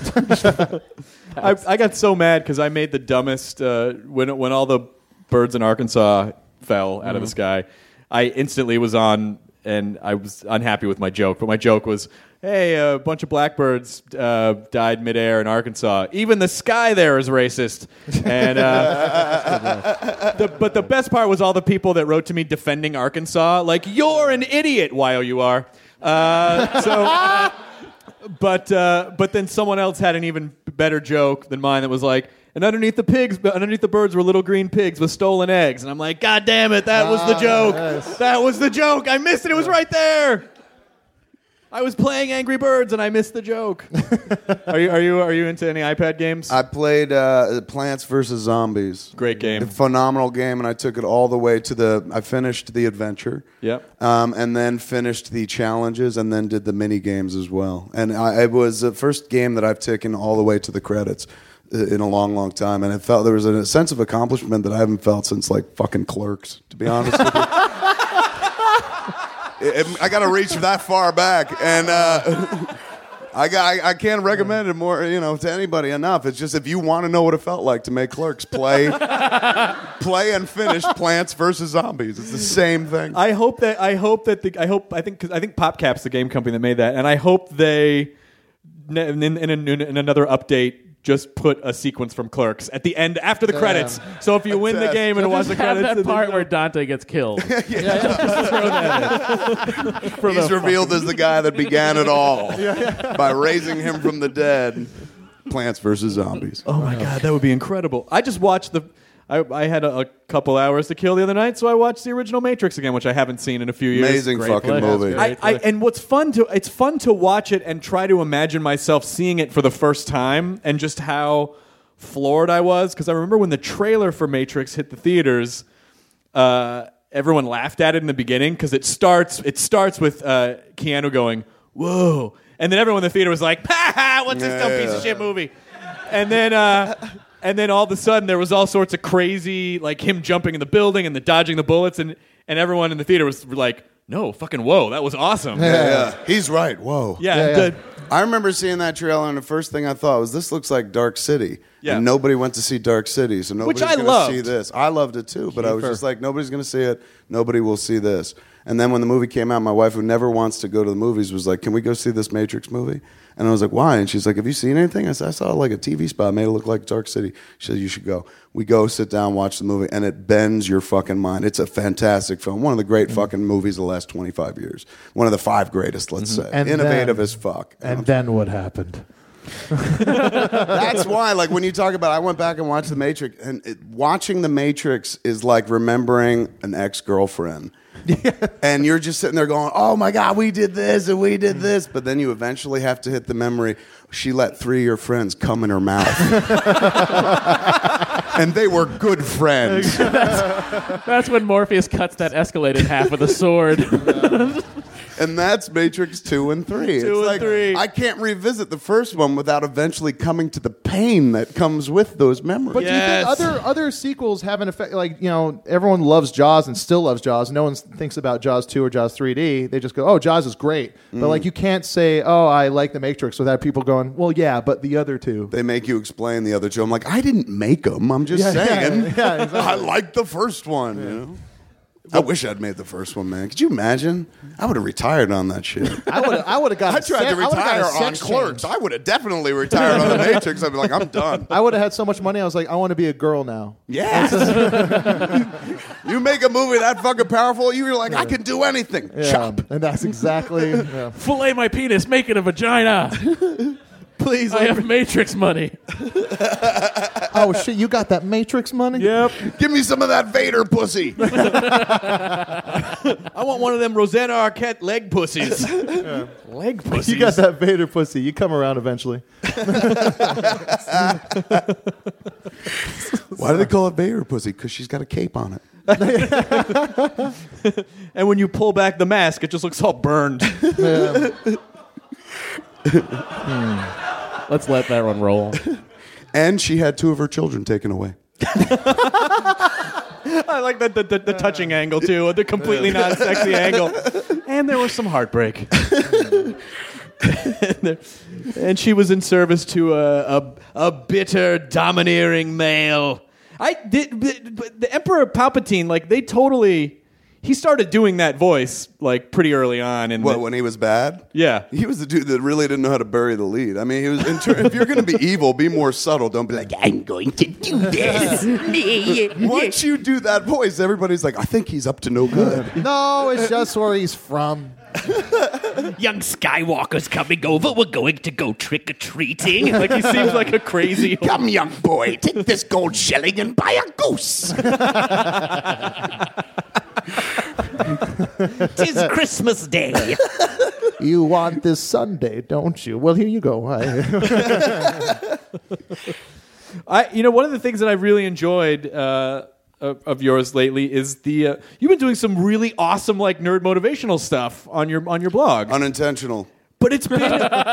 I, I got so mad because I made the dumbest uh, when when all the birds in Arkansas fell out of the sky. I instantly was on, and I was unhappy with my joke. But my joke was, "Hey, a bunch of blackbirds uh, died midair in Arkansas. Even the sky there is racist." And uh, the, but the best part was all the people that wrote to me defending Arkansas, like, "You're an idiot, Y O U R." Uh, so. But uh, but then someone else had an even better joke than mine that was like, and underneath the pigs, underneath the birds were little green pigs with stolen eggs. And I'm like, God damn it, that was the joke. yes. That was the joke. I missed it. It was right there. I was playing Angry Birds and I missed the joke. are you are you are you into any iPad games? I played uh, Plants versus Zombies. Great game. A phenomenal game, and I took it all the way to the. I finished the adventure. Yep. Um, and then finished the challenges, and then did the mini games as well. And I, it was the first game that I've taken all the way to the credits in a long, long time. And it felt there was a sense of accomplishment that I haven't felt since like fucking Clerks, to be honest with you. It- it- I got to reach that far back, and uh, I got I, I can't recommend it more, you know, to anybody enough. It's just if you want to know what it felt like to make Clerks, play, play and finish Plants versus Zombies. It's the same thing. I hope that I hope that the I hope I think cause I think PopCap's the game company that made that, and I hope they in, in, in, in another update just put a sequence from Clerks at the end after the credits. So if you win the test. game and watch the Have credits, that part where Dante gets killed. Just throw that in. For He's the- revealed as the guy that began it all by raising him from the dead. Plants versus Zombies. oh my god, that would be incredible. I just watched the. I, I had a, a couple hours to kill the other night, so I watched the original Matrix again, which I haven't seen in a few years. Amazing Great fucking flick. movie. That's I, I, and what's fun to it's fun to watch it and try to imagine myself seeing it for the first time and just how floored I was, because I remember when the trailer for Matrix hit the theaters, uh, everyone laughed at it in the beginning because it starts it starts with uh, Keanu going whoa, and then everyone in the theater was like, ha ha, what's this dumb Yeah. piece of shit movie? And then uh, and then all of a sudden there was all sorts of crazy, like him jumping in the building and the dodging the bullets, and and everyone in the theater was like, no, fucking whoa, that was awesome. Yeah, yeah. He's right. Whoa. Yeah, Yeah, yeah. the- I remember seeing that trailer, and the first thing I thought was, this looks like Dark City. Yeah. And nobody went to see Dark City, so nobody's I going to loved. see this. I loved it too, but I was just like, nobody's going to see it. Nobody will see this. And then when the movie came out, my wife, who never wants to go to the movies, was like, can we go see this Matrix movie? And I was like, why? And she's like, have you seen anything? I said, I saw like a T V spot, made it look like Dark City. She said, you should go. We go, sit down, watch the movie, and it bends your fucking mind. It's a fantastic film. One of the great fucking movies of the last twenty-five years. One of the five greatest, let's say. And Innovative then- as fuck. And then what happened? That's why, like, when you talk about, I went back and watched The Matrix, and it, watching The Matrix is like remembering an ex-girlfriend. And you're just sitting there going, oh my God, we did this and we did this. But then you eventually have to hit the memory, she let three of your friends come in her mouth. And they were good friends. That's when Morpheus cuts that Escalade in half with a sword. And that's Matrix two and three. Two it's and like, three. I can't revisit the first one without eventually coming to the pain that comes with those memories. But do you think Yes. other other sequels have an effect? Like, you know, everyone loves Jaws and still loves Jaws. No one thinks about Jaws two or Jaws three D. They just go, "Oh, Jaws is great." But like, you can't say, "Oh, I like The Matrix," without people going, "Well, yeah, but the other two." They make you explain the other two. I'm like, I didn't make them. I'm just Yeah, yeah, saying. yeah, exactly. I like the first one. You know? I wish I'd made the first one, man. Could you imagine? I would have retired on that shit. I would I would have got. I a tried se- to I would've got a retire on sex Clerks. change. I would have definitely retired on The Matrix. I'd be like, I'm done. I would have had so much money. I was like, I want to be a girl now. Yes. You make a movie that fucking powerful, you're like, I can do anything. Yeah, Chop. and that's exactly. Yeah. Fillet my penis, make it a vagina. please, I have Matrix money. Oh shit! You got that Matrix money? Yep. Give me some of that Vader pussy. I want one of them Rosanna Arquette leg pussies. Yeah. Leg pussies. You got that Vader pussy. You come around eventually. Why do they call it Vader pussy? Because she's got a cape on it. And when you pull back the mask, it just looks all burned. Yeah. hmm. Let's let that one roll. And she had two of her children taken away. I like the, the, the, the touching angle, too, the completely non-sexy angle. And there was some heartbreak. And she was in service to a, a, a bitter, domineering male. I did, but the Emperor Palpatine, like, they totally... He started doing that voice, like, pretty early on. In What, the, when he was bad? Yeah. He was the dude that really didn't know how to bury the lead. I mean, he was. In ter- if you're going to be evil, be more subtle. Don't be like, I'm going to do this. Once you do that voice, everybody's like, I think he's up to no good. No, it's just where he's from. Young Skywalker's coming over. We're going to go trick-or-treating. Like, he seems like a crazy... Come, young boy, take this gold shilling and buy a goose. Tis Christmas Day. You want this Sunday, don't you? Well, here you go. I, I you know, one of the things that I really enjoyed uh, of, of yours lately is the uh, you've been doing some really awesome, like, nerd motivational stuff on your on your blog. Unintentional. But it's been...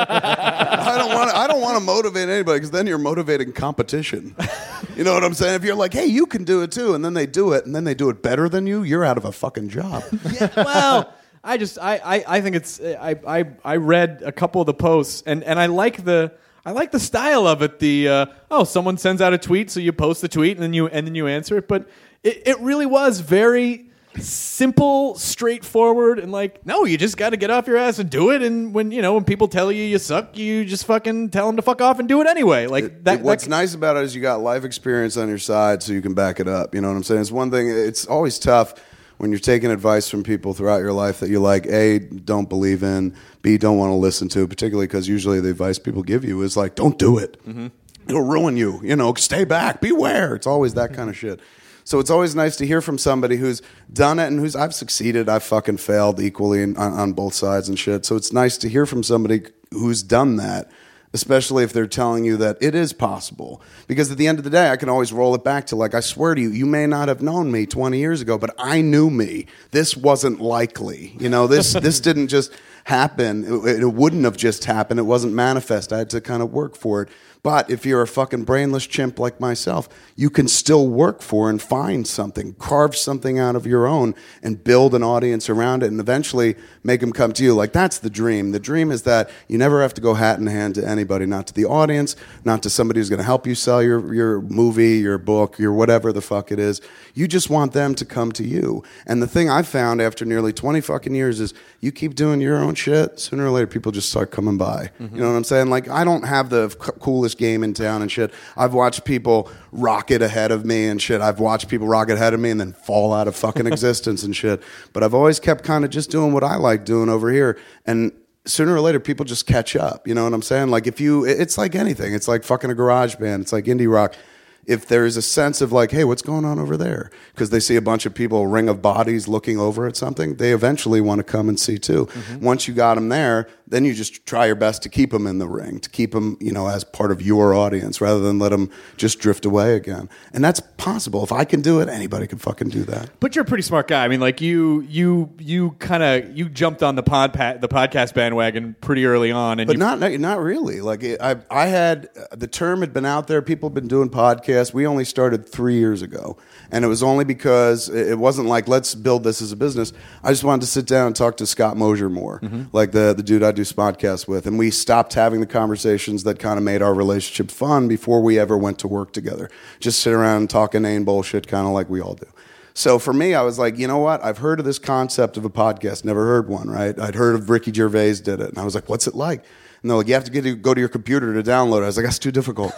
I don't want to. I don't want to motivate anybody because then you're motivating competition. You know what I'm saying? If you're like, hey, you can do it too, and then they do it, and then they do it better than you, you're out of a fucking job. Yeah, well, I just I, I, I think it's I, I I read a couple of the posts and, and I like the I like the style of it. The uh, oh, someone sends out a tweet, so you post the tweet and then you and then you answer it. But it, it really was very simple, straightforward, and like, no, you just got to get off your ass and do it. And when you know when people tell you you suck, you just fucking tell them to fuck off and do it anyway. Like It- that. it- what's that, nice about it is you got life experience on your side, so you can back it up. You know what I'm saying? It's one thing. It's always tough when you're taking advice from people throughout your life that you like, A, don't believe in, B, don't want to listen to, particularly because usually the advice people give you is like, don't do it. Mm-hmm. It'll ruin you. You know, stay back, beware. It's always that kind of shit. So it's always nice to hear from somebody who's done it and who's, I've succeeded, I've fucking failed equally in, on, on both sides and shit. So it's nice to hear from somebody who's done that, especially if they're telling you that it is possible. Because at the end of the day, I can always roll it back to, like, I swear to you, you may not have known me twenty years ago, but I knew me. This wasn't likely. You know, this this didn't just happen. It, it wouldn't have just happened. It wasn't manifest. I had to kind of work for it. But if you're a fucking brainless chimp like myself, you can still work for and find something, carve something out of your own and build an audience around it and eventually make them come to you. Like, that's the dream. The dream is that you never have to go hat in hand to anybody, not to the audience, not to somebody who's going to help you sell your, your movie, your book, your whatever the fuck it is. You just want them to come to you. And the thing I've found after nearly twenty fucking years is you keep doing your own shit, sooner or later people just start coming by. Mm-hmm. You know what I'm saying? Like, I don't have the c- coolest game in town and shit. I've watched people rocket ahead of me and shit. I've watched people rocket ahead of me and then fall out of fucking existence and shit. But I've always kept kind of just doing what I like doing over here. And sooner or later, people just catch up. You know what I'm saying? Like, if you, it's like anything. It's like fucking a garage band. It's like indie rock. If there is a sense of like, hey, what's going on over there? Because they see a bunch of people, a ring of bodies looking over at something, they eventually want to come and see too. Mm-hmm. Once you got them there, then you just try your best to keep them in the ring, to keep them, you know, as part of your audience rather than let them just drift away again. And that's possible. If I can do it, anybody can fucking do that. But you're a pretty smart guy. I mean, like you, you, you kind of you jumped on the pod the podcast bandwagon pretty early on, and but you, not not really. Like it, I, I had the term had been out there. People had been doing podcasts. We only started three years ago, and it was only because it wasn't like let's build this as a business. I just wanted to sit down and talk to Scott Mosier more, mm-hmm. like the the dude I do podcasts with, and we stopped having the conversations that kind of made our relationship fun before we ever went to work together. Just sit around and talk inane bullshit, kind of like we all do. So for me, I was like, you know what? I've heard of this concept of a podcast. Never heard one, right? I'd heard of Ricky Gervais did it, and I was like, what's it like? And they're like, you have to get to go to your computer to download it. I was like, that's too difficult.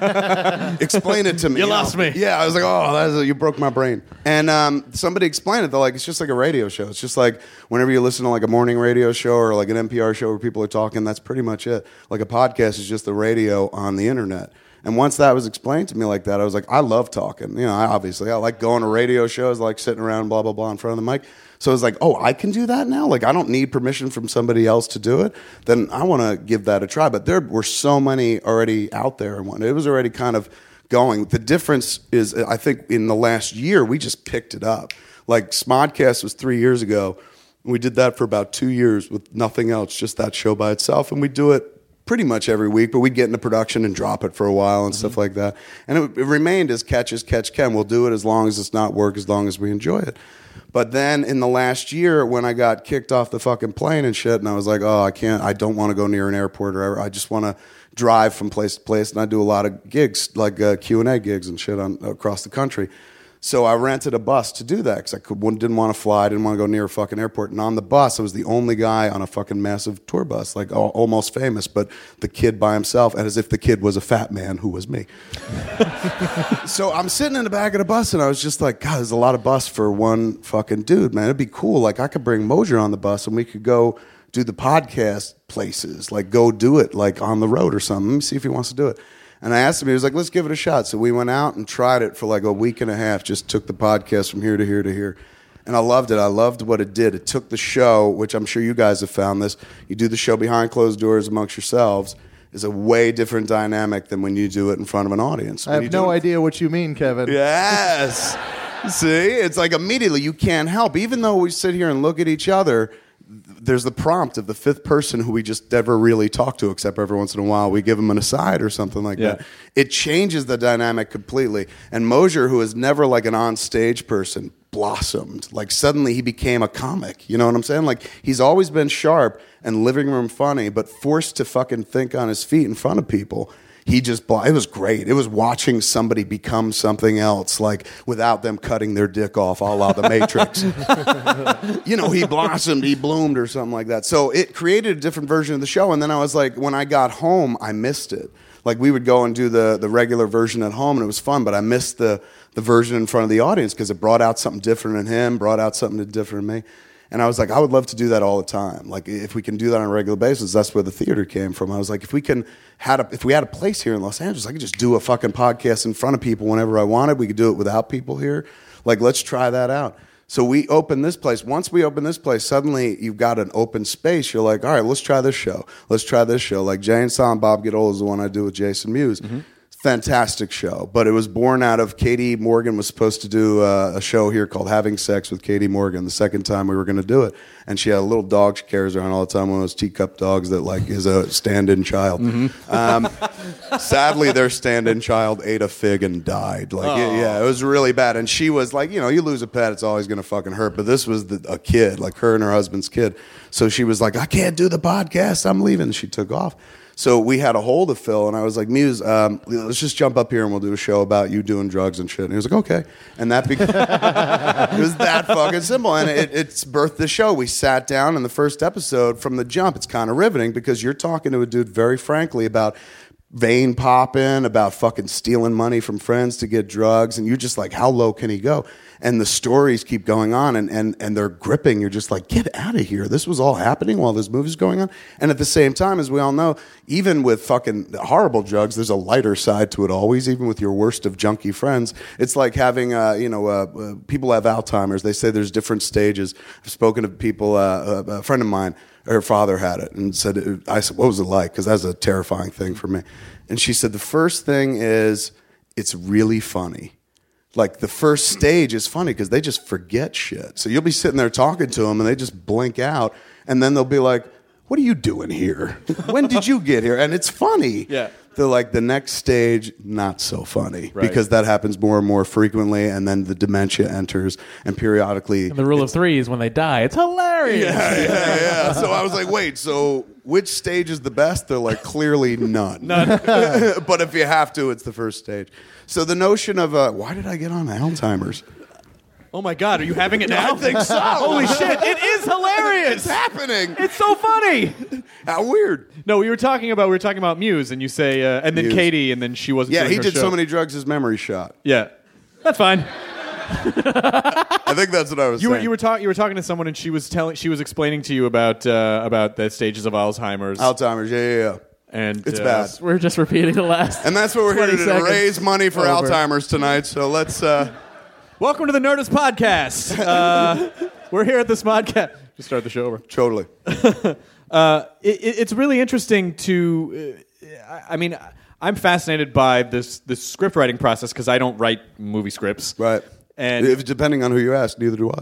Explain it to me. You, you lost know? me. Yeah, I was like, oh, that's a, you broke my brain. And um, somebody explained it. They're like, it's just like a radio show. It's just like whenever you listen to like a morning radio show or like an N P R show where people are talking, that's pretty much it. Like a podcast is just the radio on the internet. And once that was explained to me like that, I was like, I love talking. You know, I, obviously, I like going to radio shows, I like sitting around, blah, blah, blah, in front of the mic. So I was like, oh, I can do that now? Like, I don't need permission from somebody else to do it? Then I want to give that a try. But there were so many already out there. And it was already kind of going. The difference is, I think, in the last year, we just picked it up. Like, Smodcast was three years ago. We did that for about two years with nothing else, just that show by itself. And we do it pretty much every week, but we'd get into production and drop it for a while and mm-hmm. stuff like that. And it, it remained as catch as catch can. We'll do it as long as it's not work, as long as we enjoy it. But then in the last year, when I got kicked off the fucking plane and shit, and I was like, oh, I can't, I don't want to go near an airport, or I just want to drive from place to place. And I do a lot of gigs, like uh, Q and A gigs and shit on, across the country. So I rented a bus to do that because I could, didn't want to fly, didn't want to go near a fucking airport. And on the bus, I was the only guy on a fucking massive tour bus, like al- almost famous, but the kid by himself, and as if the kid was a fat man who was me. So I'm sitting in the back of the bus, and I was just like, God, there's a lot of bus for one fucking dude, man. It'd be cool. Like, I could bring Mosier on the bus, and we could go do the podcast places, like go do it like on the road or something. Let me see if he wants to do it. And I asked him, he was like, let's give it a shot. So we went out and tried it for like a week and a half, just took the podcast from here to here to here. And I loved it. I loved what it did. It took the show, which I'm sure you guys have found this, you do the show behind closed doors amongst yourselves, is a way different dynamic than when you do it in front of an audience. I When have you no do it- idea what you mean, Kevin. Yes. See, it's like immediately you can't help. Even though we sit here and look at each other, there's the prompt of the fifth person who we just never really talk to, except every once in a while we give them an aside or something like Yeah. that. It changes the dynamic completely. And Mosier, who is never like an on-stage person, blossomed. Like suddenly he became a comic. You know what I'm saying? Like he's always been sharp and living room funny, but forced to fucking think on his feet in front of people. He just, it was great. It was watching somebody become something else, like without them cutting their dick off, a la The Matrix. You know, he blossomed, he bloomed or something like that. So it created a different version of the show. And then I was like, when I got home, I missed it. Like we would go and do the, the regular version at home, and it was fun, but I missed the, the version in front of the audience because it brought out something different in him, brought out something different in me. And I was like, I would love to do that all the time. Like, if we can do that on a regular basis, that's where the theater came from. I was like, if we can had a, if we had a place here in Los Angeles, I could just do a fucking podcast in front of people whenever I wanted. We could do it without people here. Like, let's try that out. So we opened this place. Once we open this place, suddenly you've got an open space. You're like, all right, let's try this show. Let's try this show. Like Jay and Silent Bob Get Old is the one I do with Jason Mewes. Mm-hmm. Fantastic show, but it was born out of Katie Morgan was supposed to do uh, a show here called Having Sex with Katie Morgan the second time we were going to do it, and she had a little dog she carries around all the time, one of those teacup dogs that like is a stand-in child. Mm-hmm. Um, sadly, their stand-in child ate a fig and died. Like, it, yeah, it was really bad, and she was like, you know, you lose a pet, it's always going to fucking hurt, but this was the, a kid, like her and her husband's kid, so she was like, I can't do the podcast, I'm leaving, and she took off. So we had a hold of Phil, and I was like, Muse, um, let's just jump up here and we'll do a show about you doing drugs and shit. And he was like, okay. And that became, it was that fucking simple. And it, it's birthed the show. We sat down in the first episode from the jump. It's kind of riveting because you're talking to a dude very frankly about vein popping, about fucking stealing money from friends to get drugs. And you're just like, how low can he go? And the stories keep going on, and, and, and they're gripping. You're just like, get out of here. This was all happening while this movie's going on. And at the same time, as we all know, even with fucking horrible drugs, there's a lighter side to it always, even with your worst of junkie friends. It's like having, uh, you know, uh, uh, people have Alzheimer's. They say there's different stages. I've spoken to people, uh, a friend of mine, her father had it, and said, I said, what was it like? Because that's a terrifying thing for me. And she said, the first thing is, it's really funny. Like, the first stage is funny because they just forget shit. So you'll be sitting there talking to them, and they just blink out, and then they'll be like, what are you doing here? When did you get here? And it's funny. Yeah. They're like, the next stage, not so funny. Right. Because that happens more and more frequently, and then the dementia enters, and periodically... And the rule of three is when they die. It's hilarious. Yeah, yeah, yeah. So I was like, wait, so which stage is the best? They're like, clearly none. None. But if you have to, it's the first stage. So the notion of, uh, why did I get on Alzheimer's? Oh my God, are you having it now? I think so. Holy shit, it is hilarious. It's happening. It's so funny. How weird. No, we were talking about we were talking about Muse, and you say, uh, and then Muse. Katie, and then she wasn't. Yeah, doing he her did show. so many drugs, his memory shot. Yeah, that's fine. I think that's what I was You saying. were you were talking you were talking to someone, and she was telling she was explaining to you about uh, about the stages of Alzheimer's. Alzheimer's, yeah, yeah, yeah. And It's uh, bad. We're just repeating the last. And that's what we're here to twenty do, seconds. raise money for Over. Alzheimer's tonight. So let's... Uh, Welcome to the Nerdist Podcast. Uh, we're here at this podcast. Just start the show over. totally. Uh, it, it's really interesting to. Uh, I mean, I'm fascinated by this this script writing process because I don't write movie scripts. Right. And if, depending on who you ask, neither do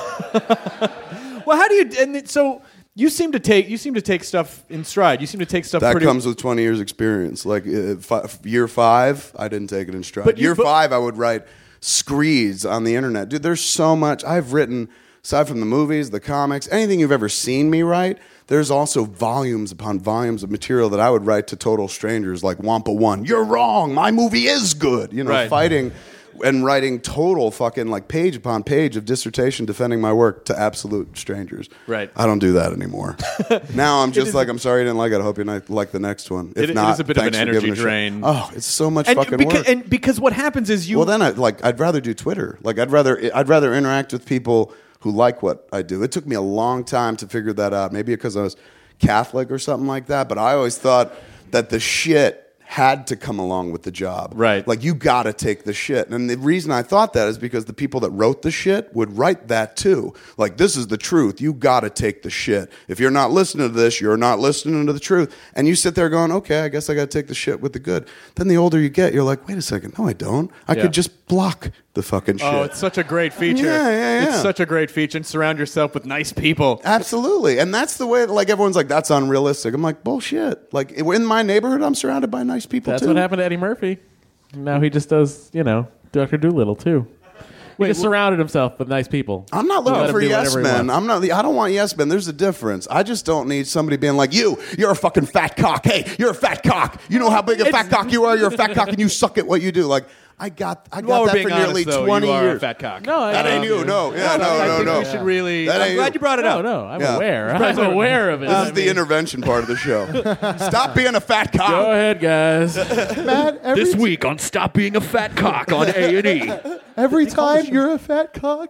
I. well, how do you? And it, so you seem to take you seem to take stuff in stride. You seem to take stuff. That pretty, comes with twenty years experience. Like uh, fi- year five, I didn't take it in stride. But you- year but- five, I would write screeds on the internet. Dude, there's so much. I've written, aside from the movies, the comics, anything you've ever seen me write, there's also volumes upon volumes of material that I would write to total strangers like Wampa One. You're wrong. My movie is good. You know, Right. fighting and writing total fucking like page upon page of dissertation defending my work to absolute strangers. Right. I don't do that anymore. Now I'm just like, I'm sorry you didn't like it. I hope you not like the next one. If It- it not, is a bit of thanks an for energy giving a shit. drain. Oh, it's so much and fucking because, work. and because what happens is you. Well, then I like I'd rather do Twitter. Like I'd rather I'd rather interact with people who like what I do. It took me a long time to figure that out. Maybe because I was Catholic or something like that. But I always thought that the shit had to come along with the job. Right. Like you got to take the shit. And the reason I thought that is because the people that wrote the shit would write that too. Like this is the truth. You got to take the shit. If you're not listening to this, you're not listening to the truth. And you sit there going, okay, I guess I got to take the shit with the good. Then the older you get, you're like, wait a second. No, I don't. I Yeah. could just block the fucking shit. Oh, it's such a great feature. Yeah, yeah, yeah. It's such a great feature. And surround yourself with nice people. Absolutely. And that's the way, like, everyone's like, that's unrealistic. I'm like, bullshit. Like, in my neighborhood, I'm surrounded by nice people, That's too. what happened to Eddie Murphy. Now he just does, you know, Doctor Doolittle too. He just surrounded himself with nice people. I'm not Let looking him for do yes whatever he men. wants. I'm not. I don't want yes men. There's a difference. I just don't need somebody being like, you, you're a fucking fat cock. Hey, you're a fat cock. You know how big a fat cock you are? You're a fat cock and you suck at what you do. Like, I got I While got we're that being for nearly honest, though, twenty you are years. a fat cock. No, I That ain't know. you. No. Yeah, no, I no, think no. we should really. That I'm ain't glad you. you brought it No, up. no, I'm Yeah. aware. I'm aware of it. This is the intervention part of the show. Stop being a fat cock. Go ahead, guys. Matt, every, This week on Stop Being a Fat Cock on A and E. every time you're a fat cock.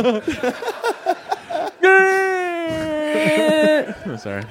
I'm sorry.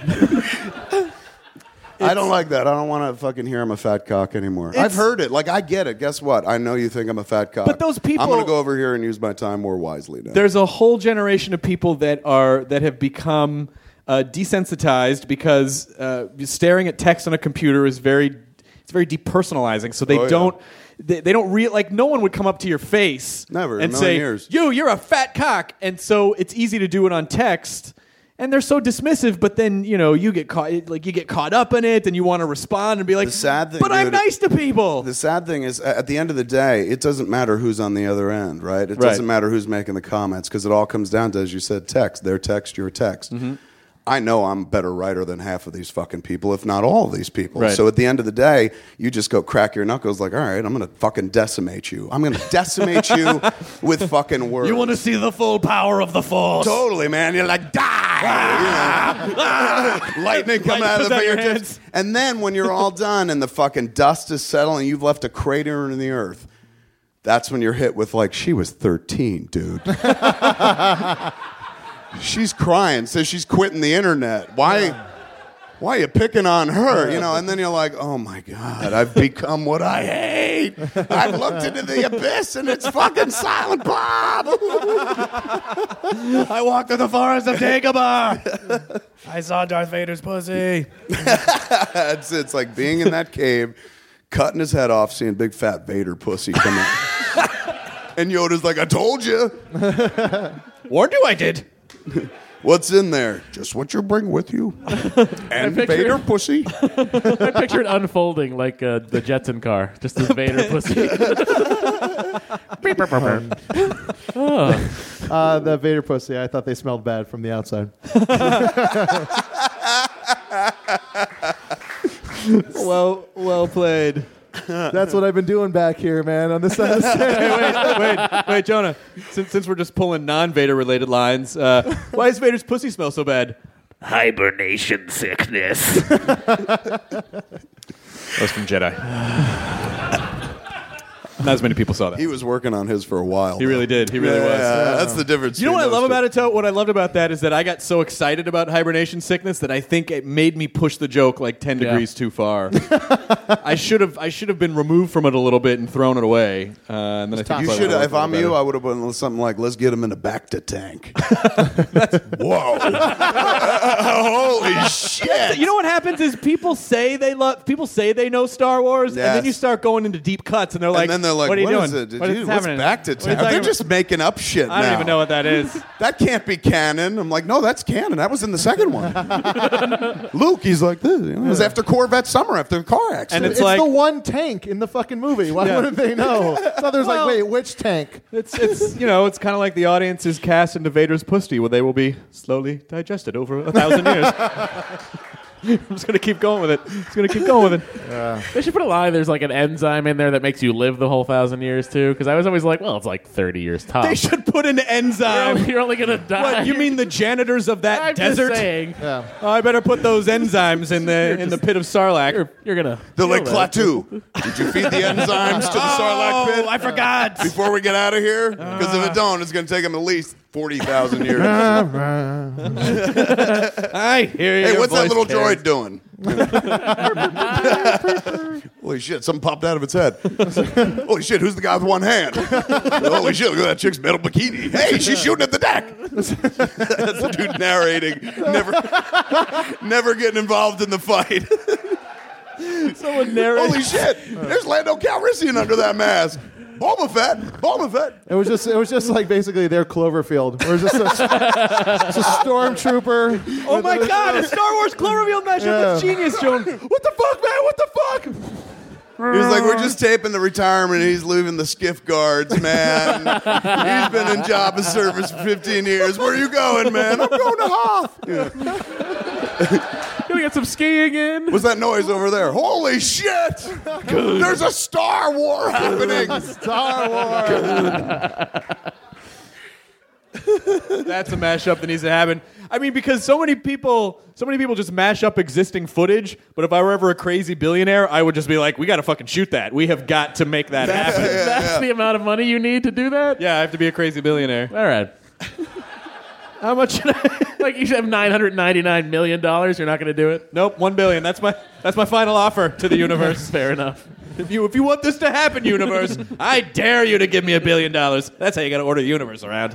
I don't like that. I don't want to fucking hear I'm a fat cock anymore. I've heard it. Like, I get it. Guess what? I know you think I'm a fat cock. But those people- I'm going to go over here and use my time more wisely now. There's a whole generation of people that are that have become uh, desensitized because uh, staring at text on a computer is very it's very depersonalizing. So they Oh, yeah. don't they, they don't re- like no one would come up to your face Never, in a and million say years. you you're a fat cock, and so it's easy to do it on text. And they're so dismissive, but then you know you get caught like you get caught up in it, and you want to respond and be like, The sad thing, "But I'm dude, nice to people." The sad thing is, at the end of the day, it doesn't matter who's on the other end, right? It Right. doesn't matter who's making the comments because it all comes down to, as you said, text. Their text, your text. Mm-hmm. I know I'm a better writer than half of these fucking people, if not all of these people. Right. So at the end of the day, you just go crack your knuckles like, all right, I'm going to fucking decimate you. I'm going to decimate you with fucking words. You want to see the full power of the Force? Totally, man. You're like, die! You know? Lightning coming out of the comes out your fingertips. hands. And then when you're all done and the fucking dust is settling, you've left a crater in the earth. That's when you're hit with like, she was thirteen, dude. She's crying, says she's quitting the internet. Why? Why are you picking on her? You know, and then you're like, oh my God, I've become what I hate. I've looked into the abyss and it's fucking Silent Bob. I walked through the forest of Dagobah. I saw Darth Vader's pussy. it's, it's like being in that cave, cutting his head off, seeing big fat Vader pussy come in. And Yoda's like, I told you. Warned you, I did. What's in there? Just what you bring with you. And picture- Vader pussy. I picture it unfolding like uh, the Jetson car, just this Vader pussy. Oh. Uh, the Vader pussy. I thought they smelled bad from the outside. Well, well played. That's what I've been doing back here, man, on this side of the stage. wait, wait, wait, Jonah. Since, since we're just pulling non-Vader related lines, uh, why does Vader's pussy smell so bad? Hibernation sickness. That was from Jedi. Not as many people saw that. He was working on his for a while. He really did. He really yeah, was. Yeah, that's the difference. You know what I between love those about it, Tote? What I loved about that is that I got so excited about hibernation sickness that I think it made me push the joke like ten Yeah. degrees too far. I should have I should have been removed from it a little bit and thrown it away. Uh, and then I think You probably should. would've If worked a I'm little you, better. I would have been something like, "Let's get him in a Bacta tank." Whoa! Holy shit! You know what happens is people say they love people say they know Star Wars, and then Yes. you start going into deep cuts, and they're like, and then they're like, "What are you "What doing? is it? Did What is you, what's happening? Bacta What are you tank?" talking They're about?" just making up shit I don't now. even know what that is. That can't be canon. I'm like, no, that's canon. That was in the second one. Luke, he's like this. You know, it was after Corvette Summer, after the car accident. And It's, it's like- the one tank in the fucking movie. Why wouldn't they know? So there's Well- like, wait, which tank? It's it's you know it's kind of like the audience is cast into Vader's pussy, where they will be slowly digested over a thousand years. I'm just gonna keep going with it. Just gonna keep going with it. They should put a line. There's like an enzyme in there that makes you live the whole thousand years too. Because I was always like, well, it's like thirty years tops. They should put an You're enzyme. only, you're only gonna die. What you mean the janitors of that I'm desert? just saying. Yeah. Oh, I better put those enzymes in the in the pit of Sarlacc. You're, you're gonna. They're like, kill that. Klaatu, did you feed the enzymes to the Sarlacc pit? Oh, I forgot. Before we get out of here? Because if it don't, it's going to take them at least forty thousand years. I hear you. Hey, what's that little droid doing? Holy shit, something popped out of its head. Holy shit, who's the guy with one hand? Holy shit, look at that chick's metal bikini. Hey, she's shooting at the deck. That's the dude narrating, never, never getting involved in the fight. Someone narrates. Holy shit, there's Lando Calrissian under that mask. Boba Fett, Boba Fett. It was just, it was just like basically their Cloverfield. It was just a, just a stormtrooper. Oh my God! A Star Wars Cloverfield mashup. Yeah. That's genius, Joan. What the fuck, man? What the fuck? He was like, we're just taping the retirement. He's leaving the skiff guards, man. He's been in Jabba's service for fifteen years. Where are you going, man? I'm going to Hoth. Gonna get some skiing in. What's that noise over there? Holy shit! There's a Star War happening. Star Wars. That's a mashup that needs to happen. I mean, because so many people, so many people just mash up existing footage. But if I were ever a crazy billionaire, I would just be like, "We got to fucking shoot that. We have got to make that happen." Yeah, That's yeah. the amount of money you need to do that. Yeah, I have to be a crazy billionaire. All right. How much? Should I? Like you should have nine hundred ninety-nine million dollars. You're not going to do it. Nope, one billion. That's my that's my final offer to the universe. Fair enough. If you if you want this to happen, universe, I dare you to give me a billion dollars. That's how you got to order the universe around.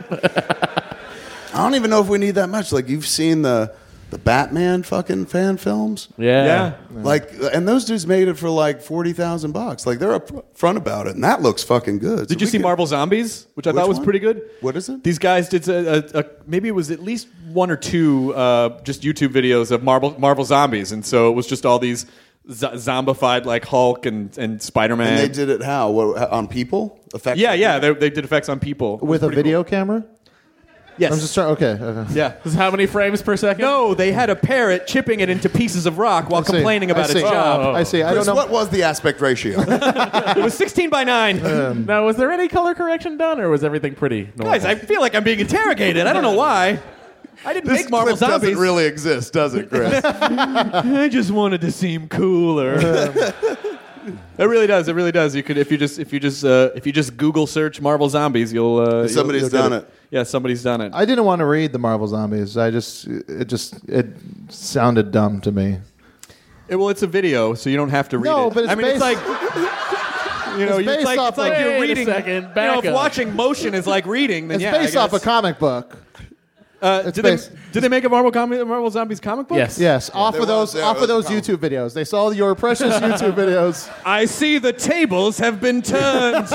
I don't even know if we need that much. Like, you've seen the the Batman fucking fan films? Yeah. Yeah. Like, and those dudes made it for like forty thousand bucks. Like, they're upfront about it, and that looks fucking good. Did So you we see could- Marvel Zombies, which I Which thought was one? pretty good? What is it? These guys did a, a, a maybe it was at least one or two uh, just YouTube videos of Marvel Marvel Zombies, and so it was just all these z- zombified like Hulk and and Spider Man. And they did it how? What, on people? Effects Yeah, on yeah, people? they, they did effects on people With a video camera? Yes. I'm just trying, okay. okay. Yeah. This is how many frames per second? No, they had a parrot chipping it into pieces of rock while I see. complaining about I its see. job. I see. I Chris, don't know. what was the aspect ratio? It was sixteen by nine. Now, was there any color correction done, or was everything pretty normal? Guys, I feel like I'm being interrogated. I don't know why. I didn't This make Marvel clip Zombies. doesn't really exist, does it, Chris? I just wanted to seem cooler. It really does. It really does. You could if you just if you just uh, if you just Google search Marvel Zombies, you'll uh, Somebody's you'll, you'll done get it. Yeah, somebody's done it. I didn't want to read the Marvel Zombies. I just, it just, it sounded dumb to me. It- well, it's a video, so you don't have to read No, it. but it's I mean, it's based- like you know, It's it's based like off it's like of- you're Wait a reading. second, you know, back if up. watching motion is like reading, then It's yeah, I based off a guess. comic book. Uh, it's did, they, based- did they make a Marvel comic, Marvel Zombies comic book? Yes. Yes, off there of those, was- yeah, off it of those was a comic. YouTube videos. They saw your precious YouTube videos. I see the tables have been turned.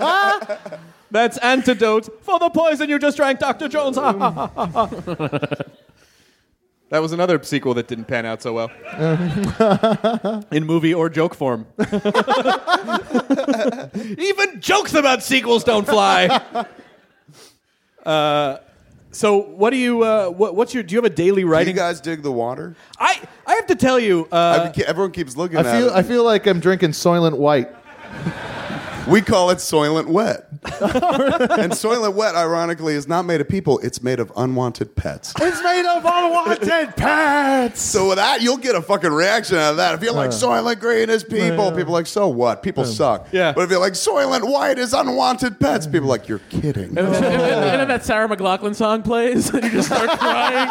That's antidote for the poison you just drank, Doctor Jones. That was another sequel that didn't pan out so well. In movie or joke form. Even jokes about sequels don't fly. Uh, so what do you, uh, what, what's your, do you have a daily Do you writing? guys dig the water? I, I have to tell you, uh, I mean, everyone keeps looking I at feel, it. I feel like I'm drinking Soylent White. We call it Soylent Wet. And Soylent Wet, ironically, is not made of people. It's made of unwanted pets. It's made of unwanted pets. So with that, you'll get a fucking reaction out of that. If you're like, Uh, Soylent Green is people, uh, people are like, so what? People suck. Yeah. But if you're like, Soylent White is unwanted pets, people are like, you're kidding. And then, and then- and then that Sarah McLachlan song plays, and you just start crying.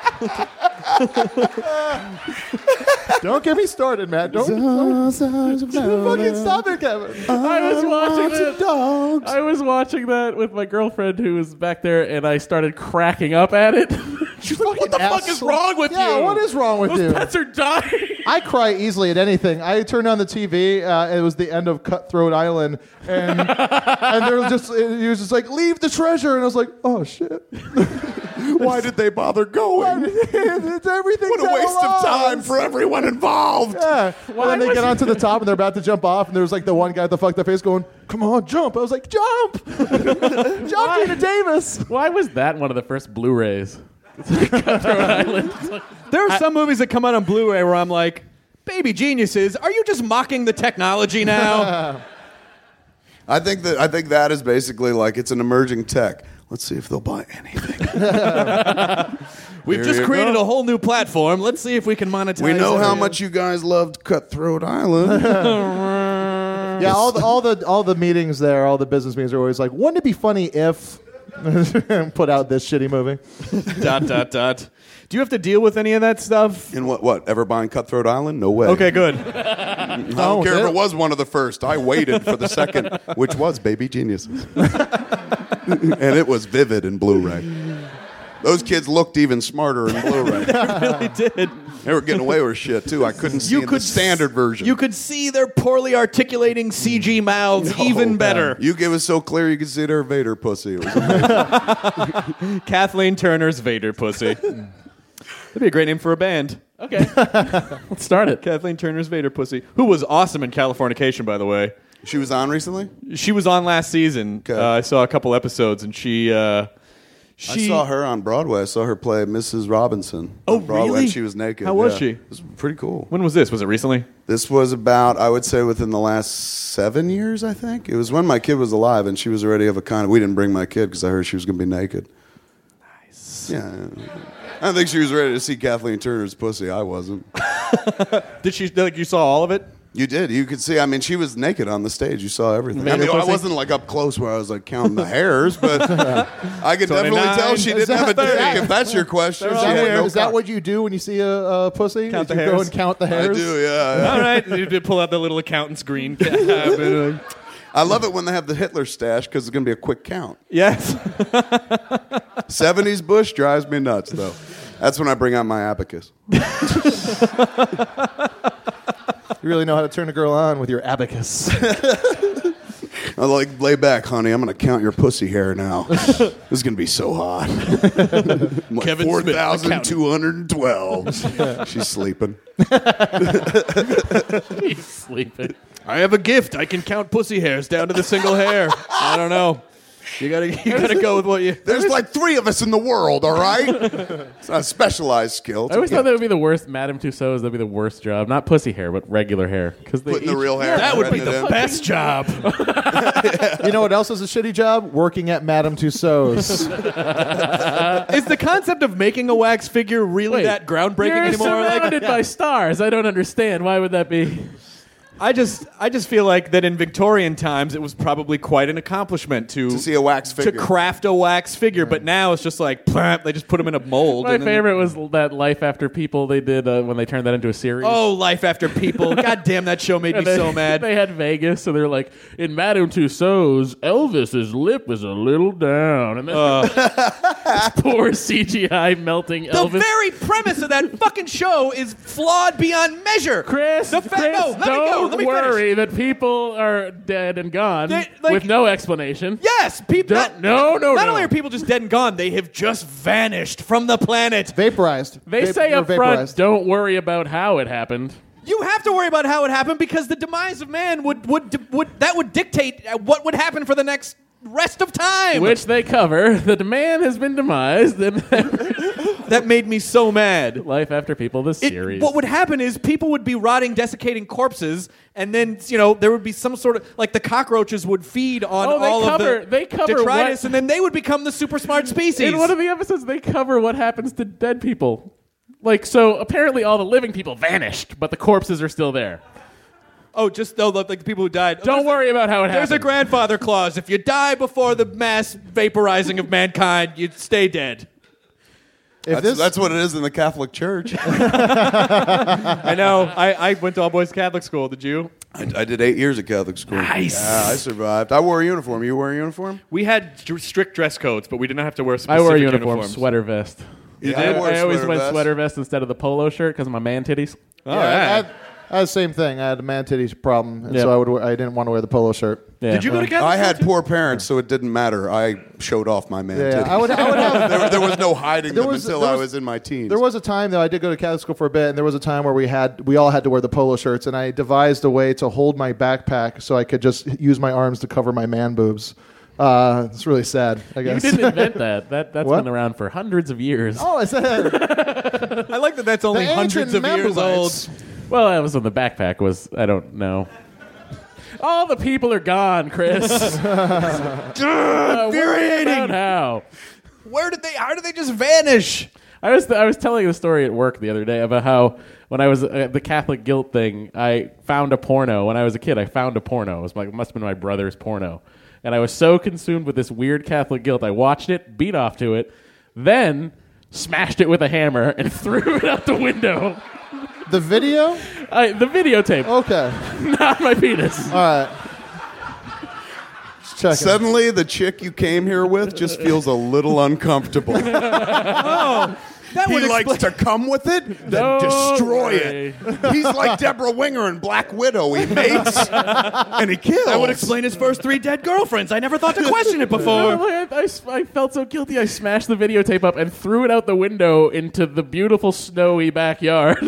Don't get me started, Matt. Don't, don't, fucking stop it, Kevin. I was watching that. Dogs. I was watching that with my girlfriend who was back there, and I started cracking up at it. She's like, "What the fuck is asshole. wrong with Yeah, you? what is wrong with Those you?" pets are dying." I cry easily at anything. I turned on the T V. Uh, it was the end of Cutthroat Island, and and there was just he was just like, "Leave the treasure," and I was like, "Oh shit." Why did they bother going? It's everything. What a waste of time for everyone involved. Yeah. Why And then they was get it- onto the top and they're about to jump off, and there's like the one guy with the fucked up face going, "Come on, jump!" I was like, "Jump, jump, Gina Davis." Why was that one of the first Blu-rays? Cutthroat Island. It's like- There are some movies that come out on Blu-ray where I'm like, baby geniuses, are you just mocking the technology now? I think that I think that is basically like it's an emerging tech. Let's see if they'll buy anything. We've Here just you created go. a whole new platform. Let's see if we can monetize We know it. how much you guys loved Cutthroat Island. Yeah, all the all the all the meetings there, all the business meetings are always like, "Wouldn't it be funny if?" Put out this shitty movie. dot, dot, dot. Do you have to deal with any of that stuff? And what? What? Ever buying Cutthroat Island? No way. Okay, good. I don't No, care if it- it was one of the first. I waited for the second, which was Baby Geniuses, and it was vivid in Blu-ray. Those kids looked even smarter in Blu-ray. They really did. They were getting away with shit too. I couldn't see in the standard version. You could see their poorly articulating C G mouths even better. You gave us so clear you could see their Vader pussy. It was amazing. Kathleen Turner's Vader pussy. That'd be a great name for a band. Okay. Let's start it. Kathleen Turner's Vader pussy, who was awesome in Californication, by the way. She was on recently. She was on last season. Okay. Uh, I saw a couple episodes, and she. Uh, I she saw her on Broadway. I saw her play Missus Robinson. Oh, on Broadway, really? And she was naked. How was Yeah. she? It was pretty cool. When was this? Was it recently? This was about, I would say, within the last seven years, I think. It was when my kid was alive, and she was already of a kind of... We didn't bring my kid because I heard she was going to be naked. Nice. Yeah. I don't think she was ready to see Kathleen Turner's pussy. I wasn't. Did she? Like you saw all of it? You did. You could see. I mean, she was naked on the stage. You saw everything. I Vader mean, I pussy? wasn't like up close where I was like counting the hairs, but I could definitely twenty-nine. tell she Is didn't have a that- dick. that- If that's your question, Is she that, had what, no is that cock. what you do when you see a, a pussy? Count Is the you go hairs? and count the I hairs? do? Yeah. yeah. All right. You did pull out the little accountant's green cap. I love it when they have the Hitler stash because it's going to be a quick count. Yes. seventies Bush drives me nuts, though. That's when I bring out my abacus. You really know how to turn a girl on with your abacus. I like, lay back, honey. I'm going to count your pussy hair now. This is going to be so hot. Like Kevin four Smith, thousand two hundred twelve. She's sleeping. He's sleeping. I have a gift. I can count pussy hairs down to the single hair. I don't know. You gotta, you gotta go with what you. There's like three of us in the world, all right? It's not a specialized skill. It's I always a thought that would be the worst. Madame Tussauds, that'd be the worst job. Not pussy hair, but regular hair. Because they Putting the each- real hair. That would be threading it the in. best job. You know what else is a shitty job? Working at Madame Tussauds. Is the concept of making a wax figure really Wait, that groundbreaking You're anymore? Like, surrounded by stars. I don't understand. Why would that be? I just, I just feel like that in Victorian times it was probably quite an accomplishment to To see a wax to figure. craft a wax figure. But now it's just like plamp, they just put them in a mold. My and then- favorite was that Life After People they did uh, when they turned that into a series. Oh, Life After People! God damn, that show made me And they, so mad. They had Vegas, so they're like, in Madame Tussauds, Elvis's lip is a little down, and then this poor C G I melting The Elvis. very premise of that fucking show is flawed beyond measure. Chris, the fa- Chris, no, let me don't go. Let me worry finish. that people are dead and gone They- like- with no explanation. Yes, people. Don't- no, no, Not no. only are people just dead and gone, they have just vanished from the planet. Vaporized. They Va- say you're up front, vaporized. don't worry about how it happened. You have to worry about how it happened because the demise of man would would would that would dictate what would happen for the next rest of time. Which they cover. The man has been demised. And That made me so mad. Life After People, the It- series. what would happen is people would be rotting, desiccating corpses, and then you know there would be some sort of like the cockroaches would feed on Oh, they all cover- of the they cover detritus, what- and then they would become the super smart species. In one of the episodes, they cover what happens to dead people. Like, so apparently all the living people vanished, but the corpses are still there. oh, just though like the people who died. Don't There's a- worry about how it There's happened. a grandfather clause. If you die before the mass vaporizing of mankind, you stay dead. If That's, this, that's what it is in the Catholic Church. I know. I, I went to all boys Catholic school. Did you? I, I did eight years at Catholic school. Nice. Yeah, I survived. I wore a uniform. You wore a uniform? We had st- strict dress codes, but we did not have to wear I specific wore a uniform, uniforms. sweater vest. You I, did? I wore a I always sweater went vest. sweater vest instead of the polo shirt because of my man titties. All yeah, right. I, had, I had the same thing. I had a man titties problem, and Yep. so I would. wear- I didn't want to wear the polo shirt. Yeah. Did you go to Catholic I school had too? poor parents, so it didn't matter. I showed off my man Yeah, titties. I would. I would have. there, there was no hiding There them was- until there I was- was in my teens. There was a time though I did go to Catholic school for a bit, and there was a time where we had we all had to wear the polo shirts, and I devised a way to hold my backpack so I could just use my arms to cover my man boobs. Uh, it's really sad. I You guess. didn't invent that. That that's What? been around for hundreds of years. Oh, I said I like that. That's only the hundreds ancient of years old. Mamlukites. Well, that was when the backpack was. I don't know. All the people are gone, Chris. uh, Infuriating. about how? Where did they? How did they just vanish? I was I was telling the story at work the other day about how when I was at the Catholic guilt thing, I found a porno. When I was a kid, I found a porno. It was like, must have been my brother's porno. And I was so consumed with this weird Catholic guilt, I watched it, beat off to it, then smashed it with a hammer and threw it out the window. The video? I, the videotape, Okay. not my penis. All right. Just checking. Suddenly, the chick you came here with just feels a little uncomfortable. That would He likes explain- to come with it, then Don't destroy worry. it. He's like Deborah Winger in Black Widow. He mates and he kills. That would explain his first three dead girlfriends. I never thought to question it before. No, like, I, I, I felt so guilty. I smashed the videotape up and threw it out the window into the beautiful snowy backyard.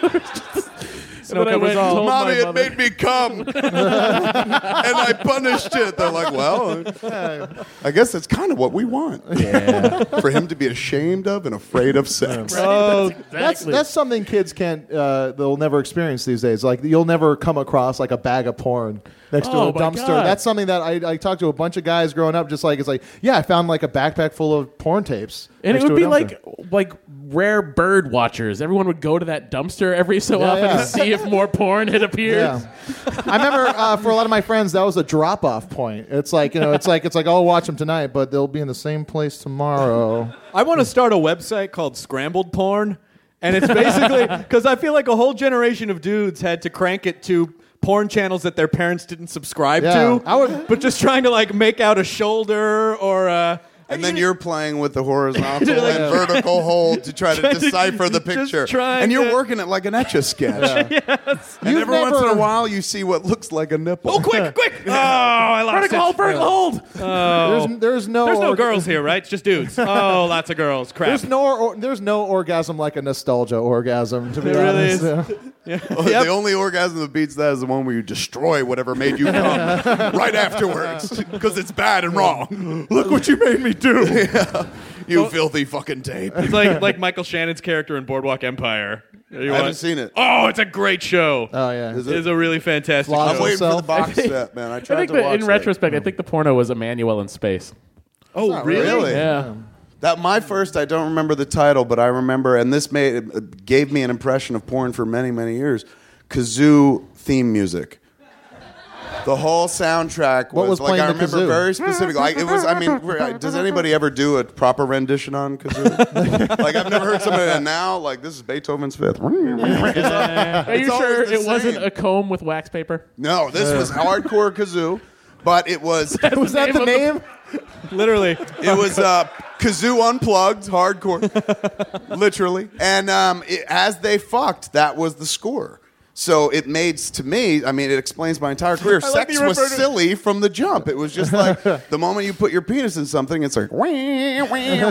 So Snow then I went covers and all. told Mommy, my it mother. made me come. And I punished it. They're like, well, I guess that's kind of what we want. Yeah. For him to be ashamed of and afraid of sex. Oh, Exactly. that's that's something kids can't. Uh, they'll never experience these days. Like you'll never come across like a bag of porn next Oh, to a my dumpster. God. That's something that I, I talked to a bunch of guys growing up. Just like it's like, yeah, I found like a backpack full of porn tapes. And it next would to be a like dumpster. like rare bird watchers. Everyone would go to that dumpster every so Yeah, often yeah. to see if more porn had appeared. Yeah, I remember uh, for a lot of my friends that was a drop off point. It's like you know, it's like it's like I'll watch them tonight, but they'll be in the same place tomorrow. I want to start a website called Scrambled Porn, and it's basically because I feel like a whole generation of dudes had to crank it to porn channels that their parents didn't subscribe Yeah, to. I would- but just trying to like make out a shoulder or. Uh, And then you're playing with the horizontal Like- and vertical hold to try to Trying to- decipher the just picture. trying And you're to- working it like an Etch-a-Sketch. yes. And You've every once in a never- while, you see what looks like a nipple. Oh, quick, quick! Oh, I lost Vertical it. hold, vertical hold. There's, there's no There's no org- girls here, right? It's just dudes. Oh, lots of girls. Crap. There's no or, there's no orgasm like a nostalgia orgasm. To be There really honest, is. Yeah. Oh, Yep. The only orgasm that beats that is the one where you destroy whatever made you come right afterwards because it's bad and wrong. Look what you made me do. Yeah. You filthy fucking tape. It's like like Michael Shannon's character in Boardwalk Empire. You I haven't seen it. Oh, it's a great show. Oh yeah. Is It is a really fantastic Flaws I'm show. waiting for Self. the box set, man. I I tried think to that watch in that. retrospect, I think the porno was Emmanuel in space. Oh, not really? Really? Yeah. That my first, I don't remember the title, but I remember, and this made it gave me an impression of porn for many, many years. Kazoo theme music. The whole soundtrack was, What was like playing I the remember kazoo? very specific. Like it was. I mean, re- does anybody ever do a proper rendition on kazoo? Like I've never heard somebody. And now, like this is Beethoven's Fifth. Are you It's sure always the it wasn't same. a comb with wax paper? No, this was hardcore kazoo, but it was Was that the of the- name? Literally. It was uh, Kazoo Unplugged, hardcore, literally. And um, it, as they fucked, that was the score. So it made, to me, I mean, it explains my entire career. like Sex you was referred to- silly from the jump. It was just like the moment you put your penis in something, it's like. I hear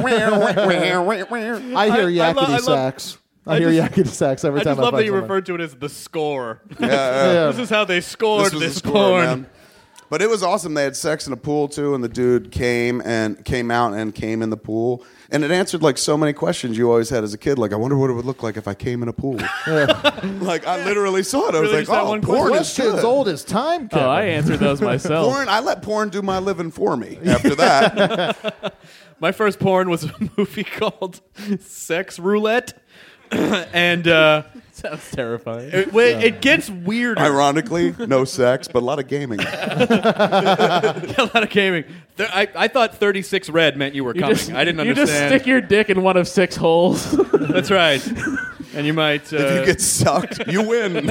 I yakety lo- I love- sax. I, I hear just- yakety sax every I time just I love find that you something. referred to it as the score. Yeah, yeah. Yeah. This is how they scored This was this, the score, porn. man. But it was awesome. They had sex in a pool too, and the dude came and came out and came in the pool, and it answered like so many questions you always had as a kid. Like, I wonder what it would look like if I came in a pool. Like, I literally saw it. I was Really like, just that oh, one porn is Questions good. old as time, Kevin. Oh, I answered those myself. Porn. I let porn do my living for me. After that, My first porn was a movie called Sex Roulette. and uh, Sounds terrifying. it, well, it gets weirder. ironically, no sex, but a lot of gaming. A lot of gaming. There, I, I thought thirty-six red meant you were You coming. just, I didn't you just understand. stick your dick in one of six holes. That's right. And you might. Uh, If you get sucked, you win.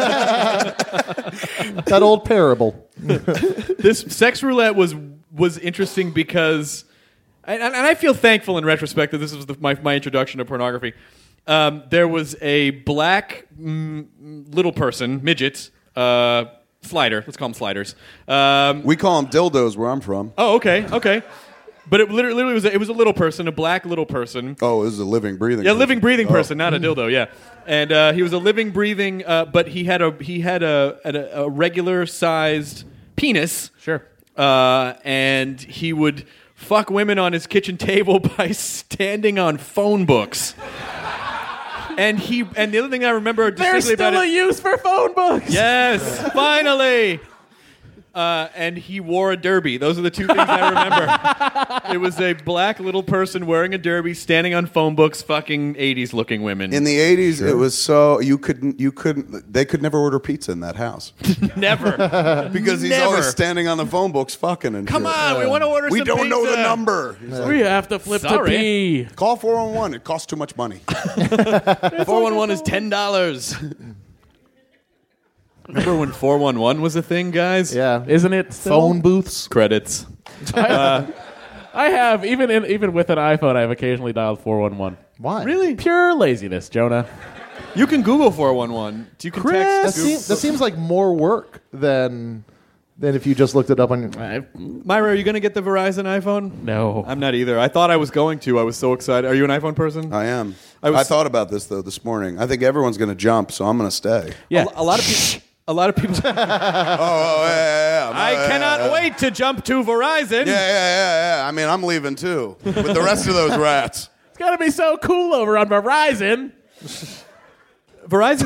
That old parable. this Sex Roulette was was interesting because, and, and I feel thankful in retrospect that this was the, my my introduction to pornography. Um, there was a black mm, little person, midget, uh, slider. Let's call them sliders. Um, We call them dildos where I'm from. oh, okay, okay. But it literally, literally was a, it was a little person, a black little person. Oh, this is a living, breathing. Yeah, person. living, breathing Oh. person, not a dildo. Yeah, and uh, he was a living, breathing, uh, but he had a he had a a, a regular sized penis. Sure. Uh, and he would fuck women on his kitchen table by standing on phone books. And he and the other thing I remember There's distinctly still about a it. use for phone books. Yes, finally. Uh, and he wore a derby. Those are the two things I remember. It was a black little person wearing a derby, standing on phone books, fucking eighties looking women. In the eighties, it was so you couldn't you couldn't they could never order pizza in that house Never. because he's Never. always standing on the phone books fucking and Come shit. on, we want to order We some don't know the pizza. number. We have to flip Sorry. to P. Call four one one. It costs too much money. four one one is ten dollars. Remember when four one one was a thing, guys? Yeah. Isn't it still? Phone booths. Credits. I have even in, even with an iPhone, I've occasionally dialed four one one. Why? Really? Pure laziness, Jonah. You can Google four one one. You can That, text. seem, that seems like more work than than if you just looked it up on your. I, Myra, are you going to get the Verizon iPhone? no. I'm not either. I thought I was going to. I was so excited. Are you an iPhone person? I am. I I, was- thought about this though this morning. I think everyone's going to jump, so I'm going to stay. yeah. A, a lot of people. A lot of people. Oh, oh yeah, yeah, yeah. I Yeah, cannot yeah, yeah. wait to jump to Verizon. Yeah, yeah, yeah, yeah. I mean, I'm leaving too with the rest of those rats. It's got to be so cool over on Verizon. Verizon.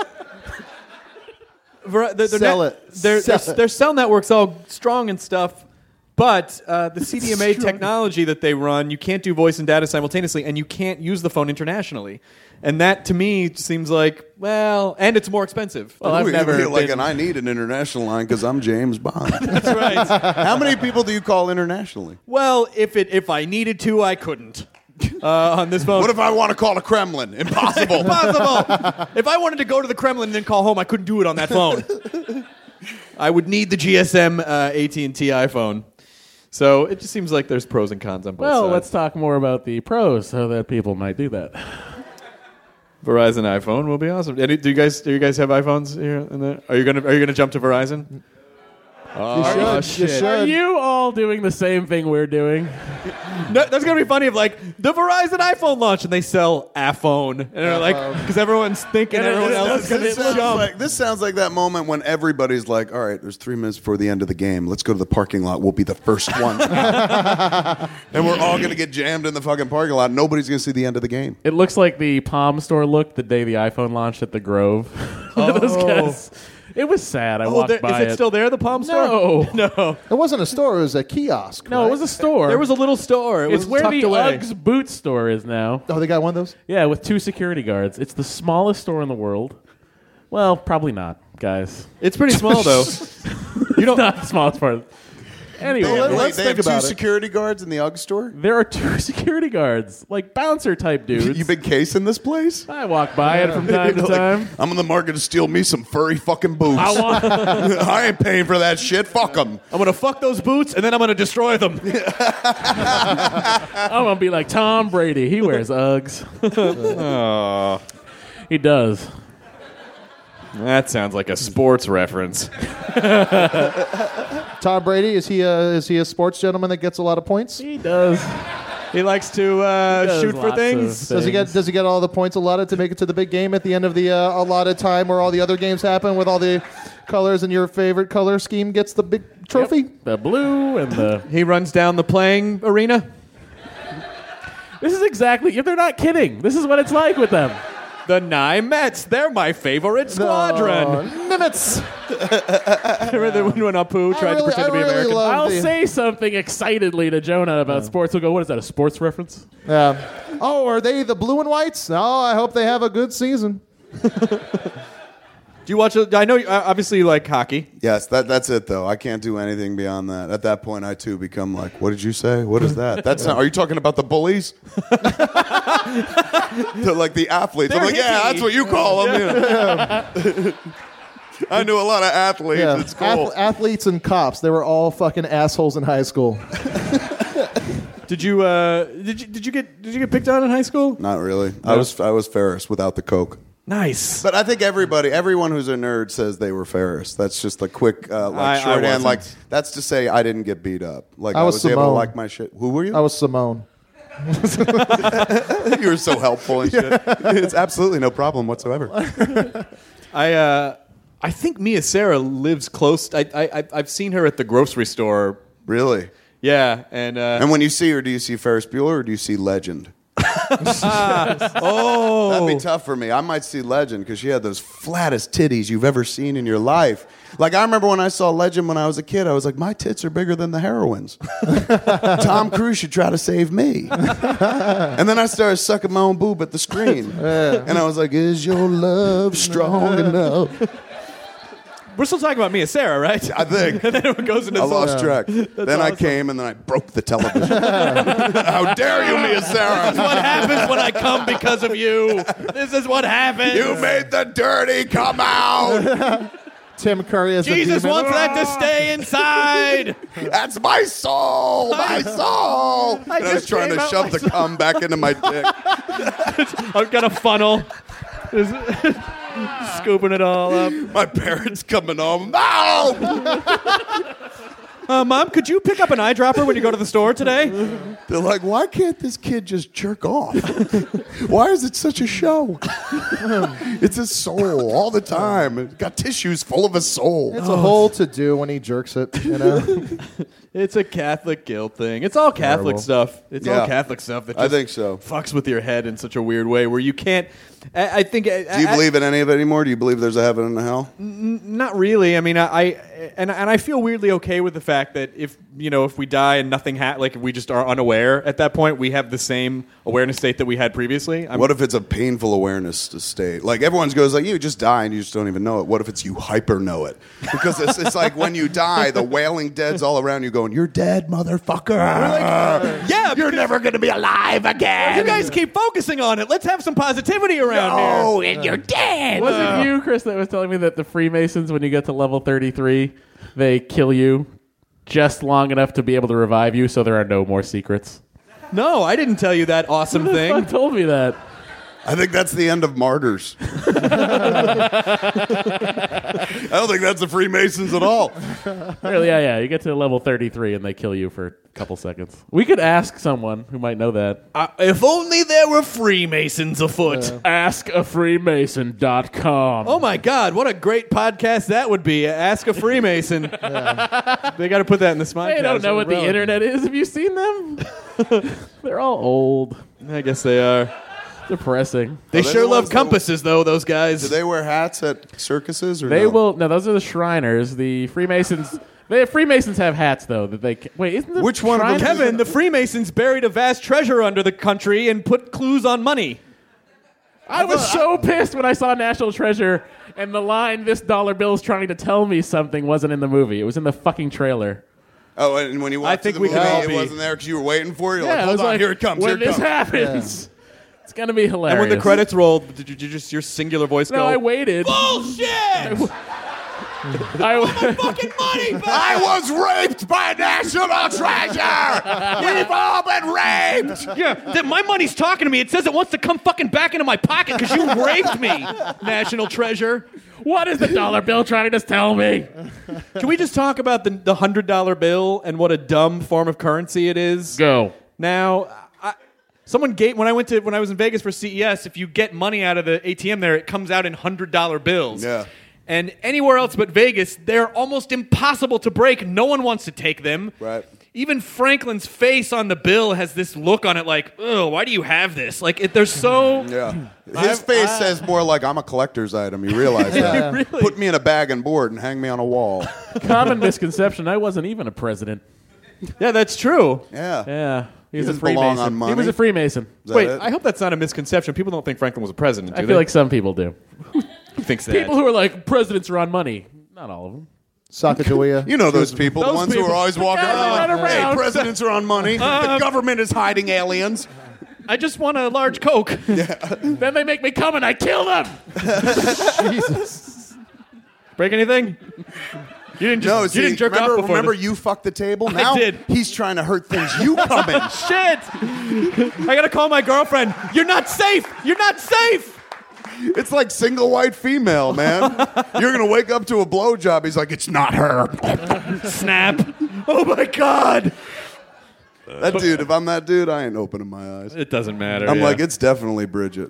Ver- their, their Sell net- it. Their, Sell their, it. their cell network's all strong and stuff, but uh, the C D M A technology that they run, you can't do voice and data simultaneously, and you can't use the phone internationally. And that, to me, seems like, well, and it's more expensive. Well, I've Ooh, never you're like, been- and I need an international line because I'm James Bond. That's right. How many people do you call internationally? Well, if it if I needed to, I couldn't. Uh, on this phone. What if I want to call the Kremlin? Impossible. Impossible. If I wanted to go to the Kremlin and then call home, I couldn't do it on that phone. I would need the G S M uh, A T and T iPhone. So it just seems like there's pros and cons on both Well, sides. let's talk more about the pros so that people might do that. Verizon iPhone will be awesome. Any, do you guys do you guys have iPhones here? In the, are you gonna are you gonna jump to Verizon? Oh, You should. shit. You should. Are you all doing the same thing we're doing? No, that's gonna be funny if like the Verizon iPhone launched and they sell a phone and they're like because everyone's thinking And it- everyone it else does- is it gonna This sounds, jump. like, this sounds like that moment when everybody's like, all right, there's three minutes before the end of the game. Let's go to the parking lot. We'll be the first one. And we're all going to get jammed in the fucking parking lot. Nobody's going to see the end of the game. It looks like the Palm Store looked the day the iPhone launched at the Grove. Those guys. It was sad. I Oh, walked there, by is it, still there? The Palm Store? No. no. It wasn't a store. It was a kiosk. No, right? it was a store. There was a little store. It It's was where tucked the away. Uggs boot store is now. Oh, they got one of those. Yeah, with two security guards. It's the smallest store in the world. Well, probably not, guys. It's pretty small though. You don't not the smallest part. Anyway, Well, Wait, let's they think have two about it. security guards in the Ugg store? there are two security guards, like bouncer type dudes. You been casing this place? I walk by it from time to Like, time. I'm in the market to steal me some furry fucking boots. I want. I ain't paying for that shit. Fuck them. I'm gonna fuck those boots and then I'm gonna destroy them. I'm gonna be like Tom Brady. He wears Uggs. He does. That sounds like a sports reference. Tom Brady, is he a is he a sports gentleman that gets a lot of points? He does. He likes to uh, He does shoot for lots things. of Does he get Does he get all the points allotted to make it to the big game at the end of the uh, allotted time where all the other games happen with all the colors and your favorite color scheme gets the big trophy? Yep. The blue and the. He runs down the playing arena. This is exactly. If they're not kidding, this is what it's like with them. The Nye Mets. They're my favorite squadron. Oh, Nimitz. Remember when, when Apu I tried really- to pretend I to be really American? love I'll the- say something excitedly to Jonah about sports. He'll go, "What is that? A sports reference?" Um, oh, are they the blue and whites? Oh, I hope they have a good season. Do you watch? I know. you- uh, Obviously, you like hockey. Yes, that that's it though. I can't do anything beyond that. At that point, I too become like, "What did you say? What is that? That's not, are you talking about the bullies? They're like the athletes." I'm They're like, "Yeah, hippie. that's what you call them." Yeah. I knew a lot of athletes Yeah. at school. Ath- athletes and cops. They were all fucking assholes in high school. Did you? Uh, did you? Did you get? Did you get picked on in high school? Not really. I was I was Ferris without the coke. Nice. But I think everybody, everyone who's a nerd says they were Ferris. That's just a quick, uh, I- like I shorthand. Like wasn't. that's to say I didn't get beat up. Like I I was was, able to Simone. like my shit. Who were you? I was Simone. You were so helpful and shit. It's absolutely no problem whatsoever. I. Uh, I think Mia Sarah lives close. I, I. I've seen her at the grocery store. Really? Yeah, and. Uh, And when you see her, do you see Ferris Bueller or do you see Legend? oh, That'd be tough for me. I might see Legend because she had those flattest titties you've ever seen in your life. Like, I remember when I saw Legend when I was a kid, I was like, my tits are bigger than the heroines. Tom Cruise should try to save me. And then I started sucking my own boob at the screen. And I was like, is your love strong enough? we're still talking about Mia Sarah, right? I think. And then it goes into I some- lost track. Then I awesome. came and then I broke the television. How dare you, Mia Sarah? What happens when I come because of you? This is what happens. You made the dirty come out. Tim Curry as Jesus the demon. wants that to stay inside. That's my soul, my soul. I and I was just trying came to out shove the myself. cum back into my dick. I've got a funnel. Scooping it all up. My parents coming home. No! Uh, Mom, could you pick up an eyedropper when you go to the store today? They're like, why can't this kid just jerk off? Why is it such a show? It's his soul all the time. It's got tissues full of his soul. It's a whole to do when he jerks it, you know. It's a Catholic guilt thing. It's all Catholic Terrible. stuff. It's all Yeah. Catholic stuff that I just think so. fucks with your head in such a weird way where you can't. I, I think. Do you believe in any of it anymore? Do you believe there's a heaven and a hell? Not really. I mean, I, I and and I feel weirdly okay with the fact that if you know if we die and nothing ha- like if we just are unaware at that point, we have the same awareness state that we had previously. I'm, What if it's a painful awareness state? Like everyone goes like, you just die and you just don't even know it. What if it's you hyper know it? Because it's, it's like when you die, the wailing dead's all around you going, you're dead, motherfucker. yeah, You're never going to be alive again. you guys keep focusing on it. Let's have some positivity around Oh, here. and you're dead. Was it you, Chris, that was telling me that the Freemasons, when you get to level thirty-three, they kill you just long enough to be able to revive you so there are no more secrets? No, I didn't tell you that awesome Who the thing. fuck told me that? I think that's the end of martyrs. I don't think that's the Freemasons at all. Really, yeah, yeah. You get to level thirty-three and they kill you for a couple seconds. We could ask someone who might know that. Uh, if only there were Freemasons afoot. ask a freemason dot com. Oh my God, what a great podcast that would be. Ask a Freemason. They got to put that in the smile. They don't know what the internet is. Have you seen them? They're all old. I guess they are. Depressing. They Are they sure the love ones that- compasses, though, those guys. Do they wear hats at circuses or They no? will. No, those are the Shriners. The Freemasons. The Freemasons have hats though that they. ca- Wait, isn't the Which one of them- Shriners- Kevin, the Freemasons buried a vast treasure under the country and put clues on money. I was so pissed when I saw National Treasure and the line "This dollar bill's trying to tell me something" wasn't in the movie. It was in the fucking trailer. Oh, and when you watched think the we movie, can all it be- wasn't there because you were waiting for it. You're yeah, like, I hold was on, like, here it comes. When here it this comes. happens, it's gonna be hilarious. And when the credits rolled, did you, did you just your singular voice no, go? I waited. Bullshit! I, Fucking money back! I was raped by National Treasure. We've all been raped. Yeah, th- my money's talking to me. It says it wants to come fucking back into my pocket because you raped me. National treasure. what is the dollar bill trying to tell me? Can we just talk about the the hundred dollar bill and what a dumb form of currency it is? Go. Now, Someone gave when I went to when I was in Vegas for C E S. If you get money out of the A T M there, it comes out in hundred dollar bills. Yeah. And anywhere else but Vegas, they're almost impossible to break. No one wants to take them. Right. Even Franklin's face on the bill has this look on it, like, "Oh, why do you have this?" Like, it, they're so. Yeah. His face I- says more like I'm a collector's item. You realize that? Really? Put me in a bag and board and hang me on a wall. Common misconception. I wasn't even a president. Yeah, that's true. Yeah. Yeah. He was He a doesn't belong Freemason. on money. He was a Freemason. Is that Wait, it? I hope that's not a misconception. People don't think Franklin was a president. Do I they? feel like some people do. Who thinks that? People who are like, presidents are on money. Not all of them. Sacagawea. You know those people, the Those ones who people. are always The walking guys that around. run Hey, around. presidents are on money. the government is hiding aliens. I just want a large Coke. Then they make me come and I kill them. Jesus. Break anything? You didn't just No, you see, didn't jerk remember, off before remember this. you fucked the table? Now did. he's trying to hurt things you come in. Shit! I gotta call my girlfriend. You're not safe. You're not safe. It's like single white female, man. You're going to wake up to a blowjob. He's like, it's not her. Snap. Oh my god. That dude, if I'm that dude, I ain't opening my eyes. It doesn't matter. I'm yeah. like, it's definitely Bridget.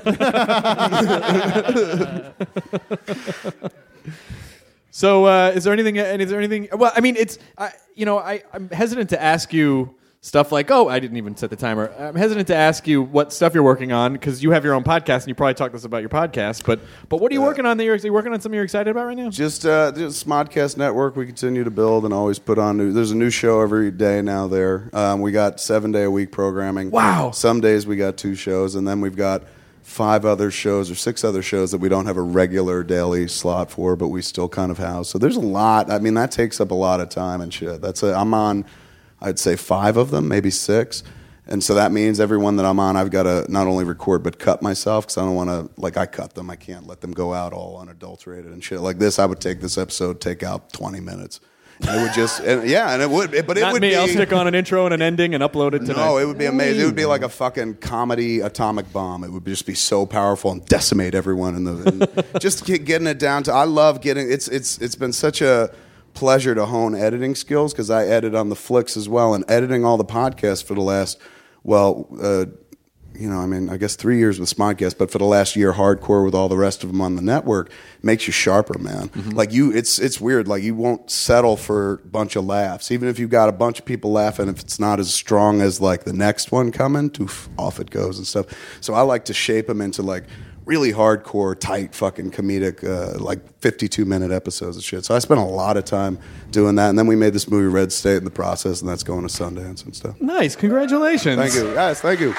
So, uh, is there anything? And is there anything? Well, I mean, it's I, you know, I, I'm hesitant to ask you stuff like, oh, I didn't even set the timer. I'm hesitant to ask you what stuff you're working on because you have your own podcast and you probably talk to us about your podcast. But, but what are you Yeah. working on? That you're, are you working on something you're excited about right now? Just, uh, just Smodcast Network. We continue to build and always put on new. There's a new show every day now there. Um, we got seven day a week programming. Wow. Some days we got two shows, and then we've got five other shows or six other shows that we don't have a regular daily slot for, but we still kind of house. So there's a lot. I mean, that takes up a lot of time and shit. That's a, I'm on, I'd say five of them, maybe six. And so that means every one that I'm on, I've got to not only record but cut myself because I don't want to, like, I cut them. I can't let them go out all unadulterated and shit. Like this, I would take this episode, take out twenty minutes. And it would just, and, yeah, and it would, but it Not would me. be. I'll stick on an intro and an ending and upload it tonight. No, it would be amazing. It would be like a fucking comedy atomic bomb. It would just be so powerful and decimate everyone in the. And just get, getting it down to. I love getting. It's it's it's been such a pleasure to hone editing skills because I edit on the flicks as well, and editing all the podcasts for the last well. Uh, you know, I mean, I guess three years with Smodcast, but for the last year, hardcore with all the rest of them on the network makes you sharper, man. Mm-hmm. Like you, it's it's weird. Like you won't settle for a bunch of laughs, even if you've got a bunch of people laughing. If it's not as strong as like the next one coming, toof, off it goes and stuff. So I like to shape them into like really hardcore, tight, fucking comedic, uh, like fifty-two minute episodes of shit. So I spent a lot of time doing that, and then we made this movie Red State in the process, and that's going to Sundance and stuff. Nice. Congratulations. Thank you. Yes, thank you.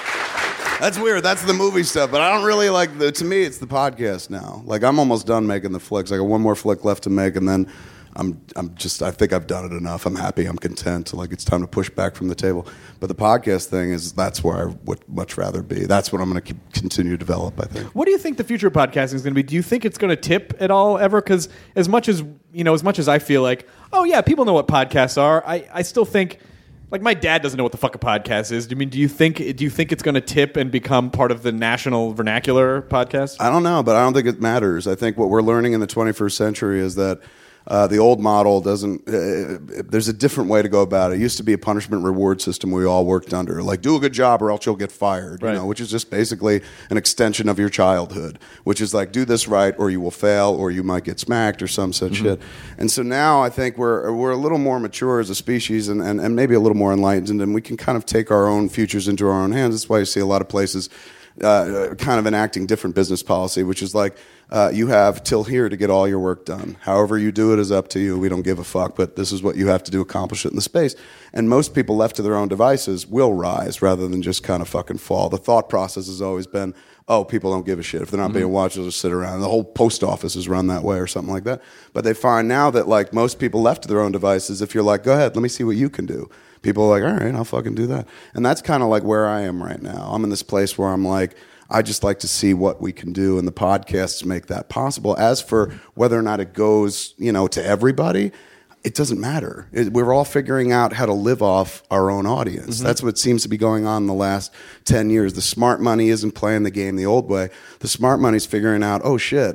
That's weird. That's the movie stuff, but I don't really like the. To me, it's the podcast now. Like I'm almost done making the flicks. I got one more flick left to make, and then I'm I'm just. I think I've done it enough. I'm happy. I'm content. Like it's time to push back from the table. But the podcast thing is that's where I would much rather be. That's what I'm going to continue to develop. I think. What do you think the future of podcasting is going to be? Do you think it's going to tip at all ever? Because as much as you know, as much as I feel like, oh yeah, people know what podcasts are. I, I still think. Like my dad doesn't know what the fuck a podcast is. Do you mean do you think do you think it's going to tip and become part of the national vernacular podcast? I don't know, but I don't think it matters. I think what we're learning in the twenty-first century is that uh, the old model doesn't. Uh, there's a different way to go about it. It used to be a punishment reward system we all worked under, like do a good job or else you'll get fired. You Right. know, which is just basically an extension of your childhood, which is like do this right or you will fail or you might get smacked or some such Mm-hmm. shit. And so now I think we're we're a little more mature as a species and, and, and maybe a little more enlightened, and we can kind of take our own futures into our own hands. That's why you see a lot of places uh, kind of enacting different business policy, which is like uh, you have till here to get all your work done. However you do it is up to you. We don't give a fuck, but this is what you have to do, accomplish it in the space. And most people left to their own devices will rise rather than just kind of fucking fall. The thought process has always been, oh, people don't give a shit. If they're not being watched, they'll just sit around. The whole post office is run that way or something like that. But they find now that like most people left to their own devices, if you're like, go ahead, let me see what you can do. People are like, all right, I'll fucking do that. And that's kind of like where I am right now. I'm in this place where I'm like, I just like to see what we can do, and the podcasts make that possible. As for whether or not it goes, you know, to everybody, it doesn't matter. It, we're all figuring out how to live off our own audience. Mm-hmm. That's what seems to be going on in the last ten years. The smart money isn't playing the game the old way. The smart money's figuring out, oh shit,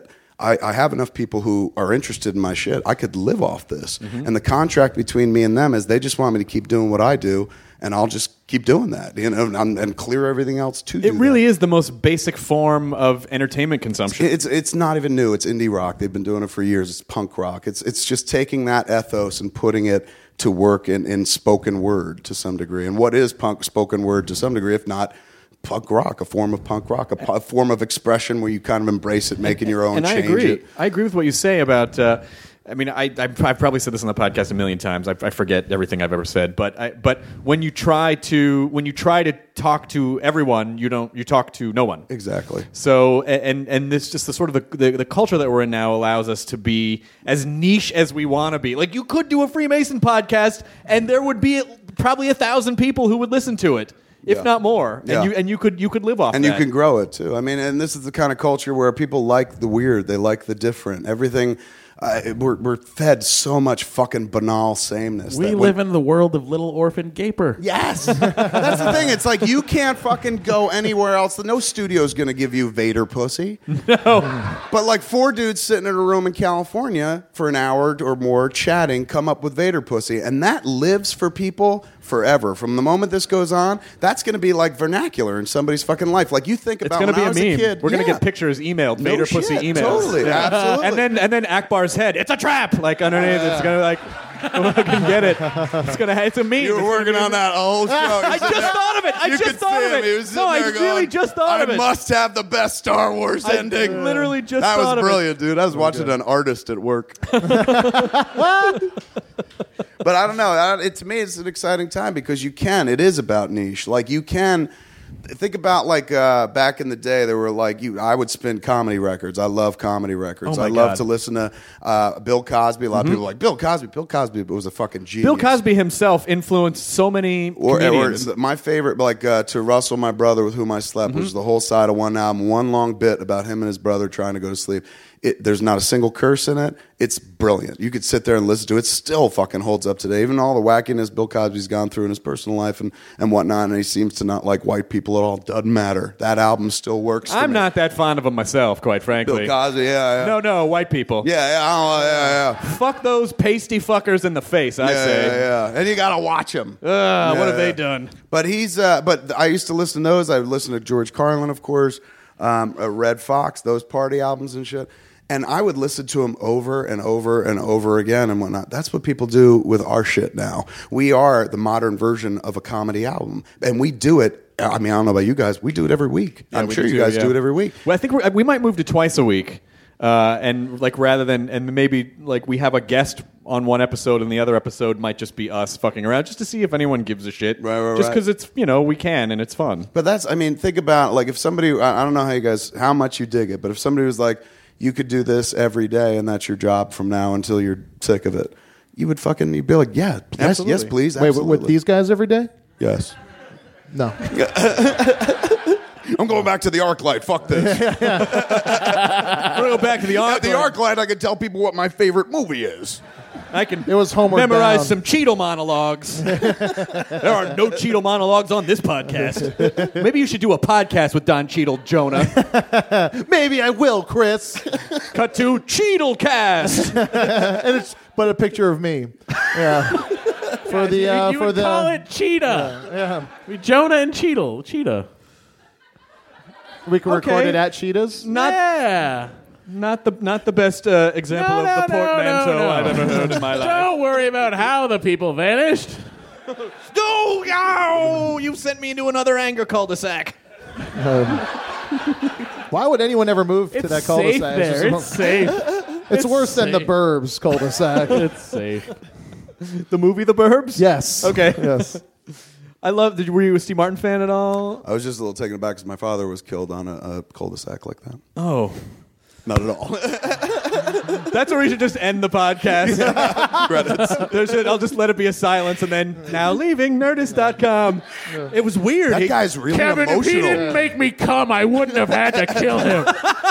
I, I have enough people who are interested in my shit. I could live off this. Mm-hmm. And the contract between me and them is they just want me to keep doing what I do, and I'll just keep doing that, you know, and, and clear everything else to do It really that. is the most basic form of entertainment consumption. It's it's not even new. It's indie rock. They've been doing it for years. It's punk rock. It's it's just taking that ethos and putting it to work in, in spoken word to some degree. And what is punk spoken word to some degree, if not punk rock, a form of punk rock, a, a form of expression where you kind of embrace it, making your own, and change I agree. it. I agree with what you say about. Uh, I mean, I, I've, I've probably said this on the podcast a million times. I, I forget everything I've ever said, but I, but when you try to when you try to talk to everyone, you don't you talk to no one. Exactly. So and and this just the sort of the, the the culture that we're in now allows us to be as niche as we want to be. Like you could do a Freemason podcast, and there would be probably a thousand people who would listen to it. If Yeah. not more, and Yeah. you and you could you could live off and that. you can grow it too. I mean, and this is the kind of culture where people like the weird, they like the different. Everything, uh, we're we're fed so much fucking banal sameness. We that live when- in the world of Little Orphan Gaper. Yes, that's the thing. It's like you can't fucking go anywhere else. No studio's gonna give you Vader pussy. No, but like four dudes sitting in a room in California for an hour or more chatting, come up with Vader pussy, and that lives for people forever. From the moment this goes on, that's going to be like vernacular in somebody's fucking life. Like you think it's about going to when be I a was meme. a kid. We're going to yeah. get pictures emailed, No Vader shit, pussy emails. totally, absolutely. And then and then Akbar's head. It's a trap. Like underneath, it's going to like. I can get it. It's gonna. It's a meme. You were It's working gonna on be- that whole show. I just thought of it. I You just could thought see of him. He it. was No, I sitting there really going, just thought I of it. must have the best Star Wars I ending. literally just that thought was of it. brilliant, dude. I was watching an artist at work. But I don't know. I- It, to me, it's an exciting time because you can. It is about niche. Like you can. Think about like uh, back in the day, there were like you. I would spin comedy records. I love comedy records. Oh my I love God. to listen to uh, Bill Cosby. A lot of people are like Bill Cosby. Bill Cosby was a fucking genius. Bill Cosby himself influenced so many Or, or comedians. my favorite, like uh, to Russell, my brother, with whom I slept, Mm-hmm. was the whole side of one album, one long bit about him and his brother trying to go to sleep. It, there's not a single curse in it. It's brilliant. You could sit there and listen to it. It still fucking holds up today. Even all the wackiness Bill Cosby's gone through in his personal life and, and whatnot, and he seems to not like white people at all. Doesn't matter. That album still works. to I'm me. not that fond of him myself, quite frankly. Bill Cosby, yeah, yeah. No, no, white people. Yeah, yeah, oh, yeah, yeah. Fuck those pasty fuckers in the face. I yeah, say. yeah, yeah. And you gotta watch him. Uh, what Yeah. have they done? But he's, uh, but I used to listen to those. I would listen to George Carlin, of course, um, uh, Red Fox, those party albums and shit. And I would listen to him over and over and over again and whatnot. That's what people do with our shit now. We are the modern version of a comedy album, and we do it. I mean, I don't know about you guys. We do it every week. Yeah, I'm we sure do you too, guys yeah. do it every week. Well, I think we're, we might move to twice a week, uh, and like rather than and maybe like we have a guest on one episode and the other episode might just be us fucking around just to see if anyone gives a shit. Right, right, just right. because it's you know we can and it's fun. But that's, I mean, think about like if somebody, I I don't know how you guys, how much you dig it, but if somebody was like, you could do this every day and that's your job from now until you're sick of it, you would fucking, you'd be like, yeah, yes, Absolutely. yes, please. Wait, Absolutely. with these guys every day? Yes. No. I'm going back to the arc light. Fuck this. We're gonna go back to the At arc. the arc light, I can tell people what my favorite movie is. I can It was Homeward memorize Bound. some Cheeto monologues. There are no Cheeto monologues on this podcast. Maybe you should do a podcast with Don Cheadle, Jonah. Maybe I will, Chris. Cut to Cheadlecast. And it's but a picture of me. Yeah. For the uh, you for would the call it Cheetah. yeah. We- Jonah and Cheetle. Cheetah. We can record Okay. it at Cheetahs. Not yeah. not the not the best uh, example No, of no, the no, portmanteau no, no. I've ever heard in my life. Don't worry about how the people vanished. No, no, you sent me into another anger cul-de-sac. Why would anyone ever move to It's that safe cul-de-sac? there. It's, It's safe. it's worse than the safe. Burbs cul-de-sac. It's safe. The movie The Burbs? Yes. Okay. Yes. I love. Did, were you a Steve Martin fan at all? I was just a little taken aback because my father was killed on a, a cul-de-sac like that. Oh, Not at all. that's where we should just end the podcast. Credits. There should, I'll just let it be a silence, and then now leaving Nerdist dot com. It was weird. That He- guy's really Kevin, if he emotional. didn't make me come, I wouldn't have had to kill him.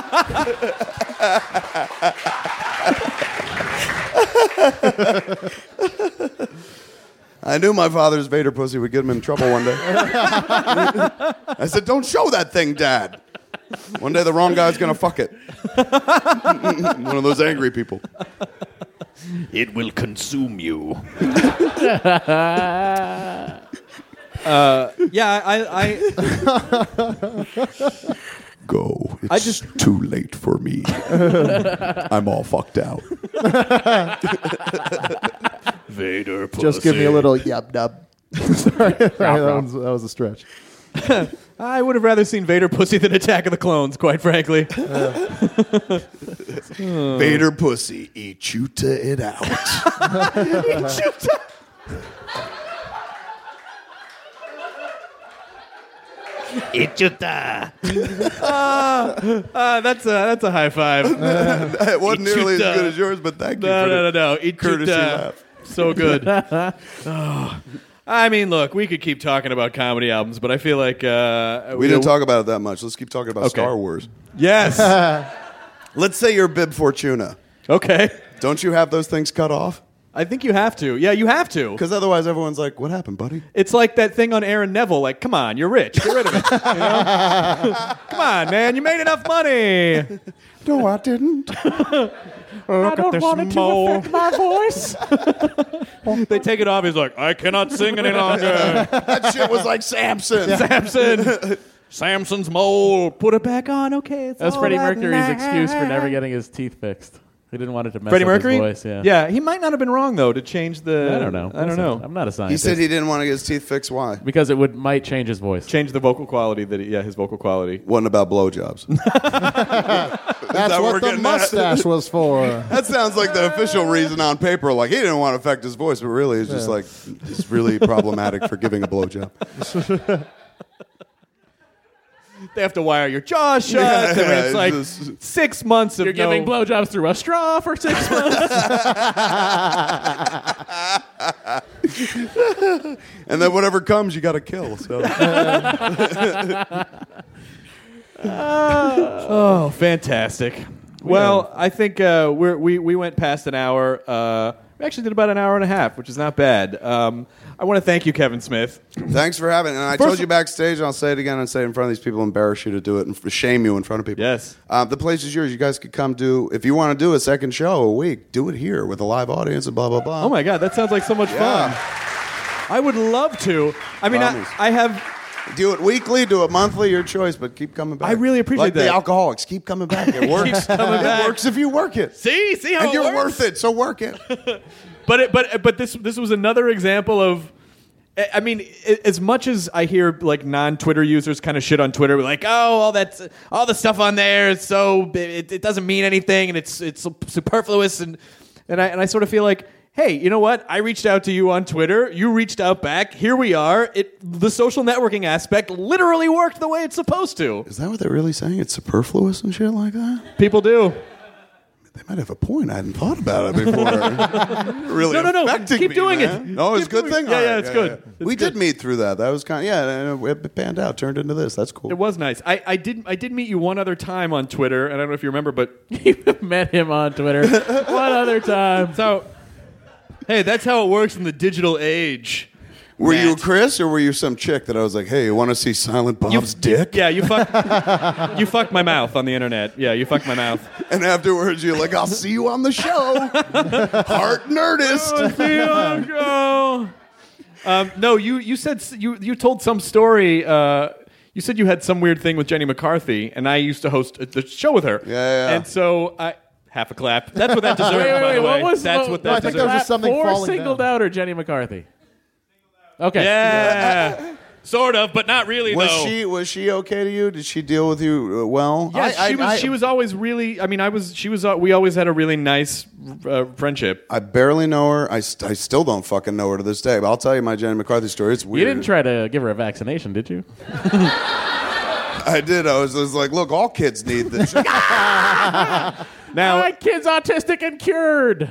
I knew my father's Vader pussy would get him in trouble one day. I said, "Don't show that thing, Dad." One day the wrong guy's gonna fuck it. One of those angry people. It will consume you. uh, yeah, I. I Go. It's I just too late for me. I'm all fucked out. Vader pussy. Just give me a little yub dub. Sorry, that, was, that was a stretch. I would have rather seen Vader pussy than Attack of the Clones, quite frankly. Uh. Vader pussy, eat you to it out. Eat you to- Ichuta. uh, uh, that's a that's a high five. It wasn't nearly as good as yours, but thank you no, for no, the no, no. Ichuta. courtesy laugh. So good. Oh. I mean, look, we could keep talking about comedy albums, but I feel like uh, we didn't talk about it that much. Let's keep talking about Okay. Star Wars. Yes. Let's say you're Bib Fortuna. Okay. Don't you have those things cut off? I think you have to. Yeah, you have to. Because otherwise everyone's like, what happened, buddy? It's like that thing on Aaron Neville, like, come on, you're rich. Get rid of it. You know? Come on, man. You made enough money. No, I didn't. Look at this mole. my voice. They take it off. He's like, I cannot sing any longer. That shit was like Samson. Samson. Samson's mole. Put it back on. Okay. It's That's all Freddie right Mercury's now. excuse for never getting his teeth fixed. He didn't want it to mess Freddie up Mercury? his voice. Yeah. Yeah, he might not have been wrong, though, to change the... I don't know. I don't know. I'm not a He scientist. said he didn't want to get his teeth fixed. Why? because it would might change his voice. Change the vocal quality. That he, Yeah, his vocal quality. Wasn't about blowjobs. That's we're what the getting at? mustache was for. That sounds like the official reason on paper. Like, he didn't want to affect his voice, but really it's just like, it's really problematic for giving a blowjob. They have to wire your jaw shut. Yeah, and yeah, it's it's like just- six months of You're giving no... blowjobs through a straw for six months. And then whatever comes, you got to kill. So Oh, fantastic. Well, I think uh, we're, we we went past an hour. Uh, we actually did about an hour and a half, which is not bad. Um, I want to thank you, Kevin Smith. thanks for having it. And I First- told you backstage, and I'll say it again and say it in front of these people, embarrass you to do it and f- shame you in front of people. Yes. Uh, the place is yours. You guys could come do, if you want to do a second show a week, do it here with a live audience and blah, blah, blah. Oh, my God. That sounds like so much Yeah. fun. I would love to. I mean, I, Promise. I have... Do it weekly, do it monthly, your choice, but keep coming back. I really appreciate like that. the alcoholics, keep coming back. It works. coming it back. works if you work it. See? See how And it you're works? worth it, so work it. But it, but but this this was another example of, I mean, as much as I hear like non-Twitter users kind of shit on Twitter, like, oh, all that, all the stuff on there is so it, it doesn't mean anything and it's it's superfluous and and I and I sort of feel like, hey, you know what? I reached out to you on Twitter. You reached out back. Here we are. It the social networking aspect literally worked the way it's supposed to. Is that what they're really saying? It's superfluous and shit like that? People do. They might have a point. I hadn't thought about it before. really No, no, no. affecting Keep me, doing man. it. No, it's a Keep good doing thing. it. Yeah, All yeah, right, it's good. It's we good. did meet through that. That was kind of, yeah, it panned out, turned into this. That's cool. It was nice. I, I did I did meet you one other time on Twitter, and I don't know if you remember, but You met him on Twitter one other time. so hey, that's how it works in the digital age. Were you Matt. Chris or were you some chick that I was like, hey, you want to see Silent Bob's dick? Yeah, you fucked you fucked my mouth on the internet. Yeah, you fucked my mouth. And afterwards you're like, I'll see you on the show. Heart Nerdist. See you on the show. Um, no, you you said s- you you told some story. Uh, you said you had some weird thing with Jenny McCarthy, and I used to host a- the show with her. Yeah, yeah, yeah. And so I half a clap. That's what that deserved. Wait, wait, by wait. the way. What was That's what, what No, I that think deserved. there was just something for falling singled down. out or Jenny McCarthy? Okay. Yeah, sort of, but not really. Was though. she was she okay to you? Did she deal with you uh, well? Yes, I, she I, was. I, she was always really. I mean, I was. She was. Uh, we always had a really nice uh, friendship. I barely know her. I, st- I still don't fucking know her to this day. But I'll tell you my Jenny McCarthy story. It's weird. You didn't try to give her a vaccination, did you? I did. I was, I was like, look, all kids need this. Now, My kid's autistic and cured.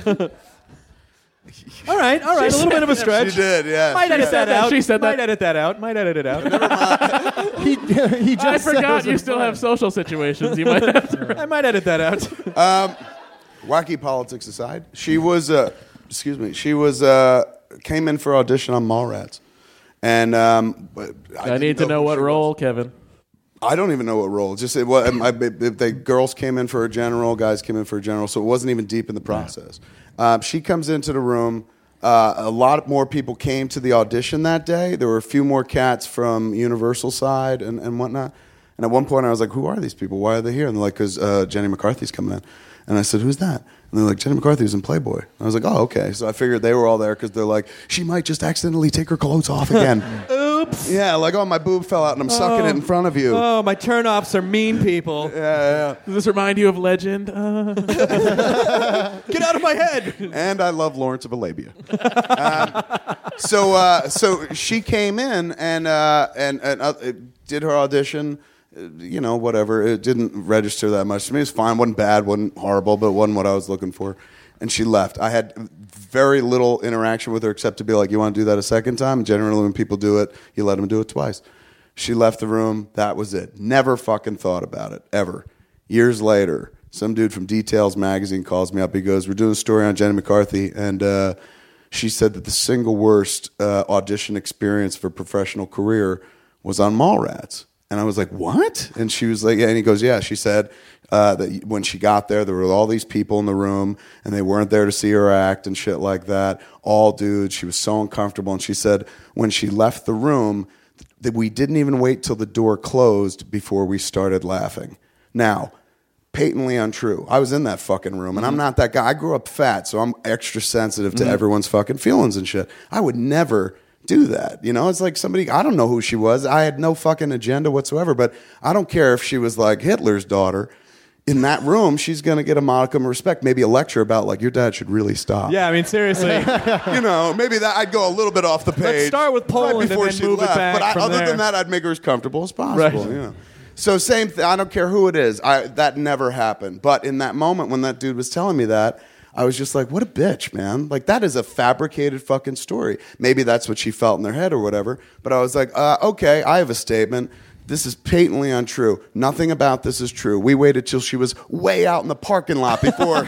all right, all right, a little bit of a stretch. She did, yeah. Might She edit said that that. out. She said Might that. edit that out. Might edit it out. He, he just I said it forgot was you a still fun. have social situations. You might have to. I might edit that out. Wacky politics aside, she was, uh, excuse me, she was, uh, came in for audition on Mallrats. And um, but I need didn't to know who what she role, was. Kevin. I don't even know what role. Just it was, I, the girls came in for a general, guys came in for a general, so it wasn't even deep in the process. Uh, she comes into the room. Uh, a lot more people came to the audition that day. There were a few more cats from Universal side and, and whatnot. And at one point I was like, who are these people? Why are they here? And they're like, because uh, Jenny McCarthy's coming in. And I said, who's that? And they're like, Jenny McCarthy was in Playboy. And I was like, oh, okay. So I figured they were all there because they're like, she might just accidentally take her clothes off again. Oops. Yeah, like, oh, my boob fell out and I'm sucking it in front of you. Oh, my turnoffs are mean people. Yeah, yeah. Does this remind you of Legend? Uh. Get out of my head. And I love Lawrence of Arabia. um, so, uh, so she came in and uh, and, and uh, did her audition. You know, whatever. It didn't register that much to me. It was fine. Wasn't bad. Wasn't horrible. But it wasn't what I was looking for. And she left. I had very little interaction with her except to be like, you want to do that a second time? Generally, when people do it, you let them do it twice. She left the room. That was it. Never fucking thought about it, ever. Years later, some dude from Details magazine calls me up. He goes, we're doing a story on Jenny McCarthy. And uh, she said that the single worst uh, audition experience for a professional career was on Mallrats. And I was like, what? And she was like, yeah. And he goes, yeah. She said uh, that when she got there, there were all these people in the room, and they weren't there to see her act and shit like that. All dudes. She was so uncomfortable. And she said when she left the room, that we didn't even wait till the door closed before we started laughing. Now, patently untrue. I was in that fucking room, and I'm not that guy. I grew up fat, so I'm extra sensitive to mm-hmm. everyone's fucking feelings and shit. I would never do that. You know, it's like somebody, I don't know who she was. I had no fucking agenda whatsoever, but I don't care if she was like Hitler's daughter. In that room, she's going to get a modicum of respect, maybe a lecture about like, your dad should really stop. Yeah, I mean, seriously. You know, maybe that I'd go a little bit off the page. Let's start with Poland right before and then she move left. it back But I, from other there. than that, I'd make her as comfortable as possible. Right. You know? So same thing. I don't care who it is. I, that never happened. But in that moment when that dude was telling me that, I was just like, what a bitch, man. Like, that is a fabricated fucking story. Maybe that's what she felt in their head or whatever. But I was like, uh, okay, I have a statement. This is patently untrue. Nothing about this is true. We waited till she was way out in the parking lot before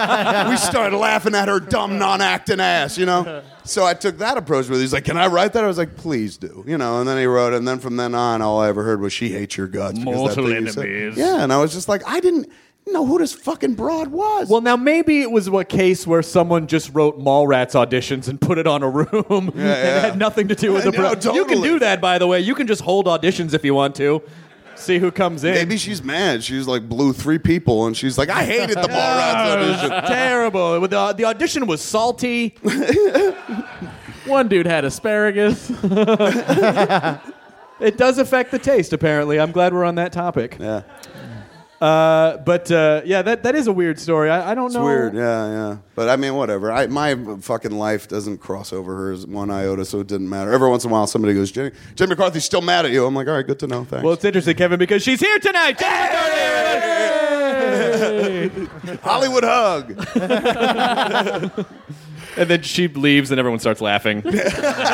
we started laughing at her dumb, non-acting ass, you know? So I took that approach with her. He's like, can I write that? I was like, please do. You know, and then he wrote it. And then from then on, all I ever heard was, she hates your guts. Mortal that thing you said. enemies. Yeah, and I was just like, I didn't know who this fucking broad was. Well, now maybe it was a case where someone just wrote Mallrats auditions and put it on a room Yeah, and yeah. it had nothing to do with I the know, pro- totally. You can do that, by the way. You can just hold auditions if you want to. See who comes in. Maybe she's mad. She's like blew three people, and she's like, I hated the Mallrats audition. Terrible. The, the audition was salty. One dude had asparagus. It does affect the taste, apparently. I'm glad we're on that topic. Yeah. Uh, but uh, yeah, that that is a weird story. I, I don't It's know. weird, yeah, yeah. But I mean, whatever. I, my fucking life doesn't cross over hers one iota, so it didn't matter. Every once in a while, somebody goes, Jenny, Jenny McCarthy's still mad at you. I'm like, all right, good to know. Thanks. Well, it's interesting, Kevin, because she's here tonight. Hollywood hug. And then she leaves, and everyone starts laughing. And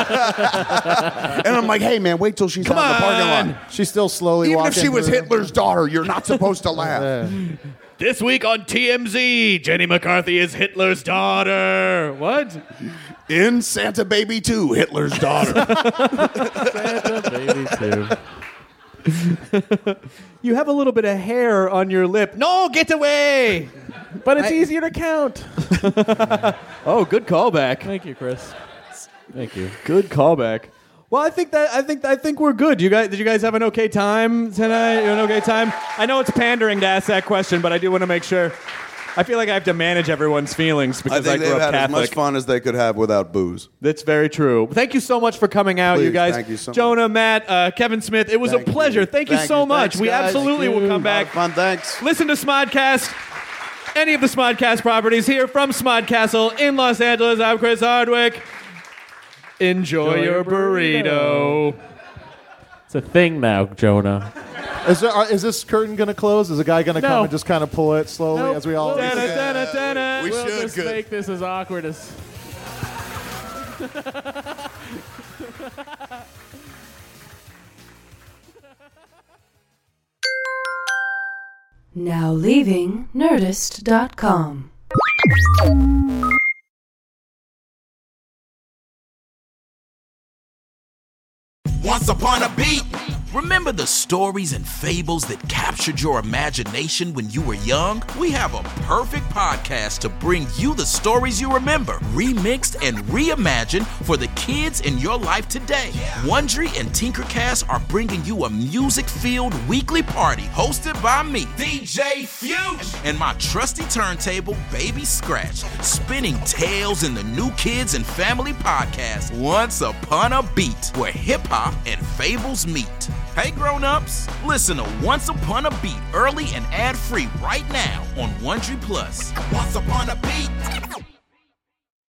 I'm like, hey, man, wait till she's Come out in the parking on. lot. She's still slowly Even walking. if she was through. Hitler's daughter, you're not supposed to laugh. Yeah. This week on T M Z, Jenny McCarthy is Hitler's daughter. What? In Santa Baby two, Hitler's daughter. Santa baby too. You have a little bit of hair on your lip. No, get away! But it's easier to count. Oh, good callback. Thank you, Chris. Thank you. Good callback. Well, I think that I think I think we're good. You guys, did you guys have an okay time tonight? You an okay time? I know it's pandering to ask that question, but I do want to make sure. I feel like I have to manage everyone's feelings I because I, think grew they've up had as much Catholic. fun as they could have without booze. That's very true. Thank you so much for coming out, you Please, guys. thank you so much. Jonah, Matt, uh, Kevin Smith. It was Thank a pleasure. you. Thank you Thank so you. much. Thanks, we guys. absolutely will come back. Fun, thanks. Listen to Smodcast. Any of the Smodcast properties here from Smodcastle in Los Angeles. I'm Chris Hardwick. Enjoy, Enjoy your your burrito. It's a thing now, Jonah. Is, there, are, is this curtain going to close? Is a guy going to No. come and just kind of pull it slowly Nope. as we all... We'll- Da-da-da-da-da. We we'll should, just good. make this as awkward as... Now leaving Nerdist dot com. Once upon a beat, Remember the stories and fables that captured your imagination when you were young? We have a perfect podcast to bring you the stories you remember, remixed and reimagined for the kids in your life today. Wondery and Tinkercast are bringing you a music-filled weekly party hosted by me, D J Fusion, and my trusty turntable, Baby Scratch, spinning tales in the New Kids and Family podcast, Once Upon a Beat, where hip-hop and fables meet. Hey grown-ups, listen to Once Upon a Beat early and ad-free right now on Wondery Plus. Once Upon a Beat.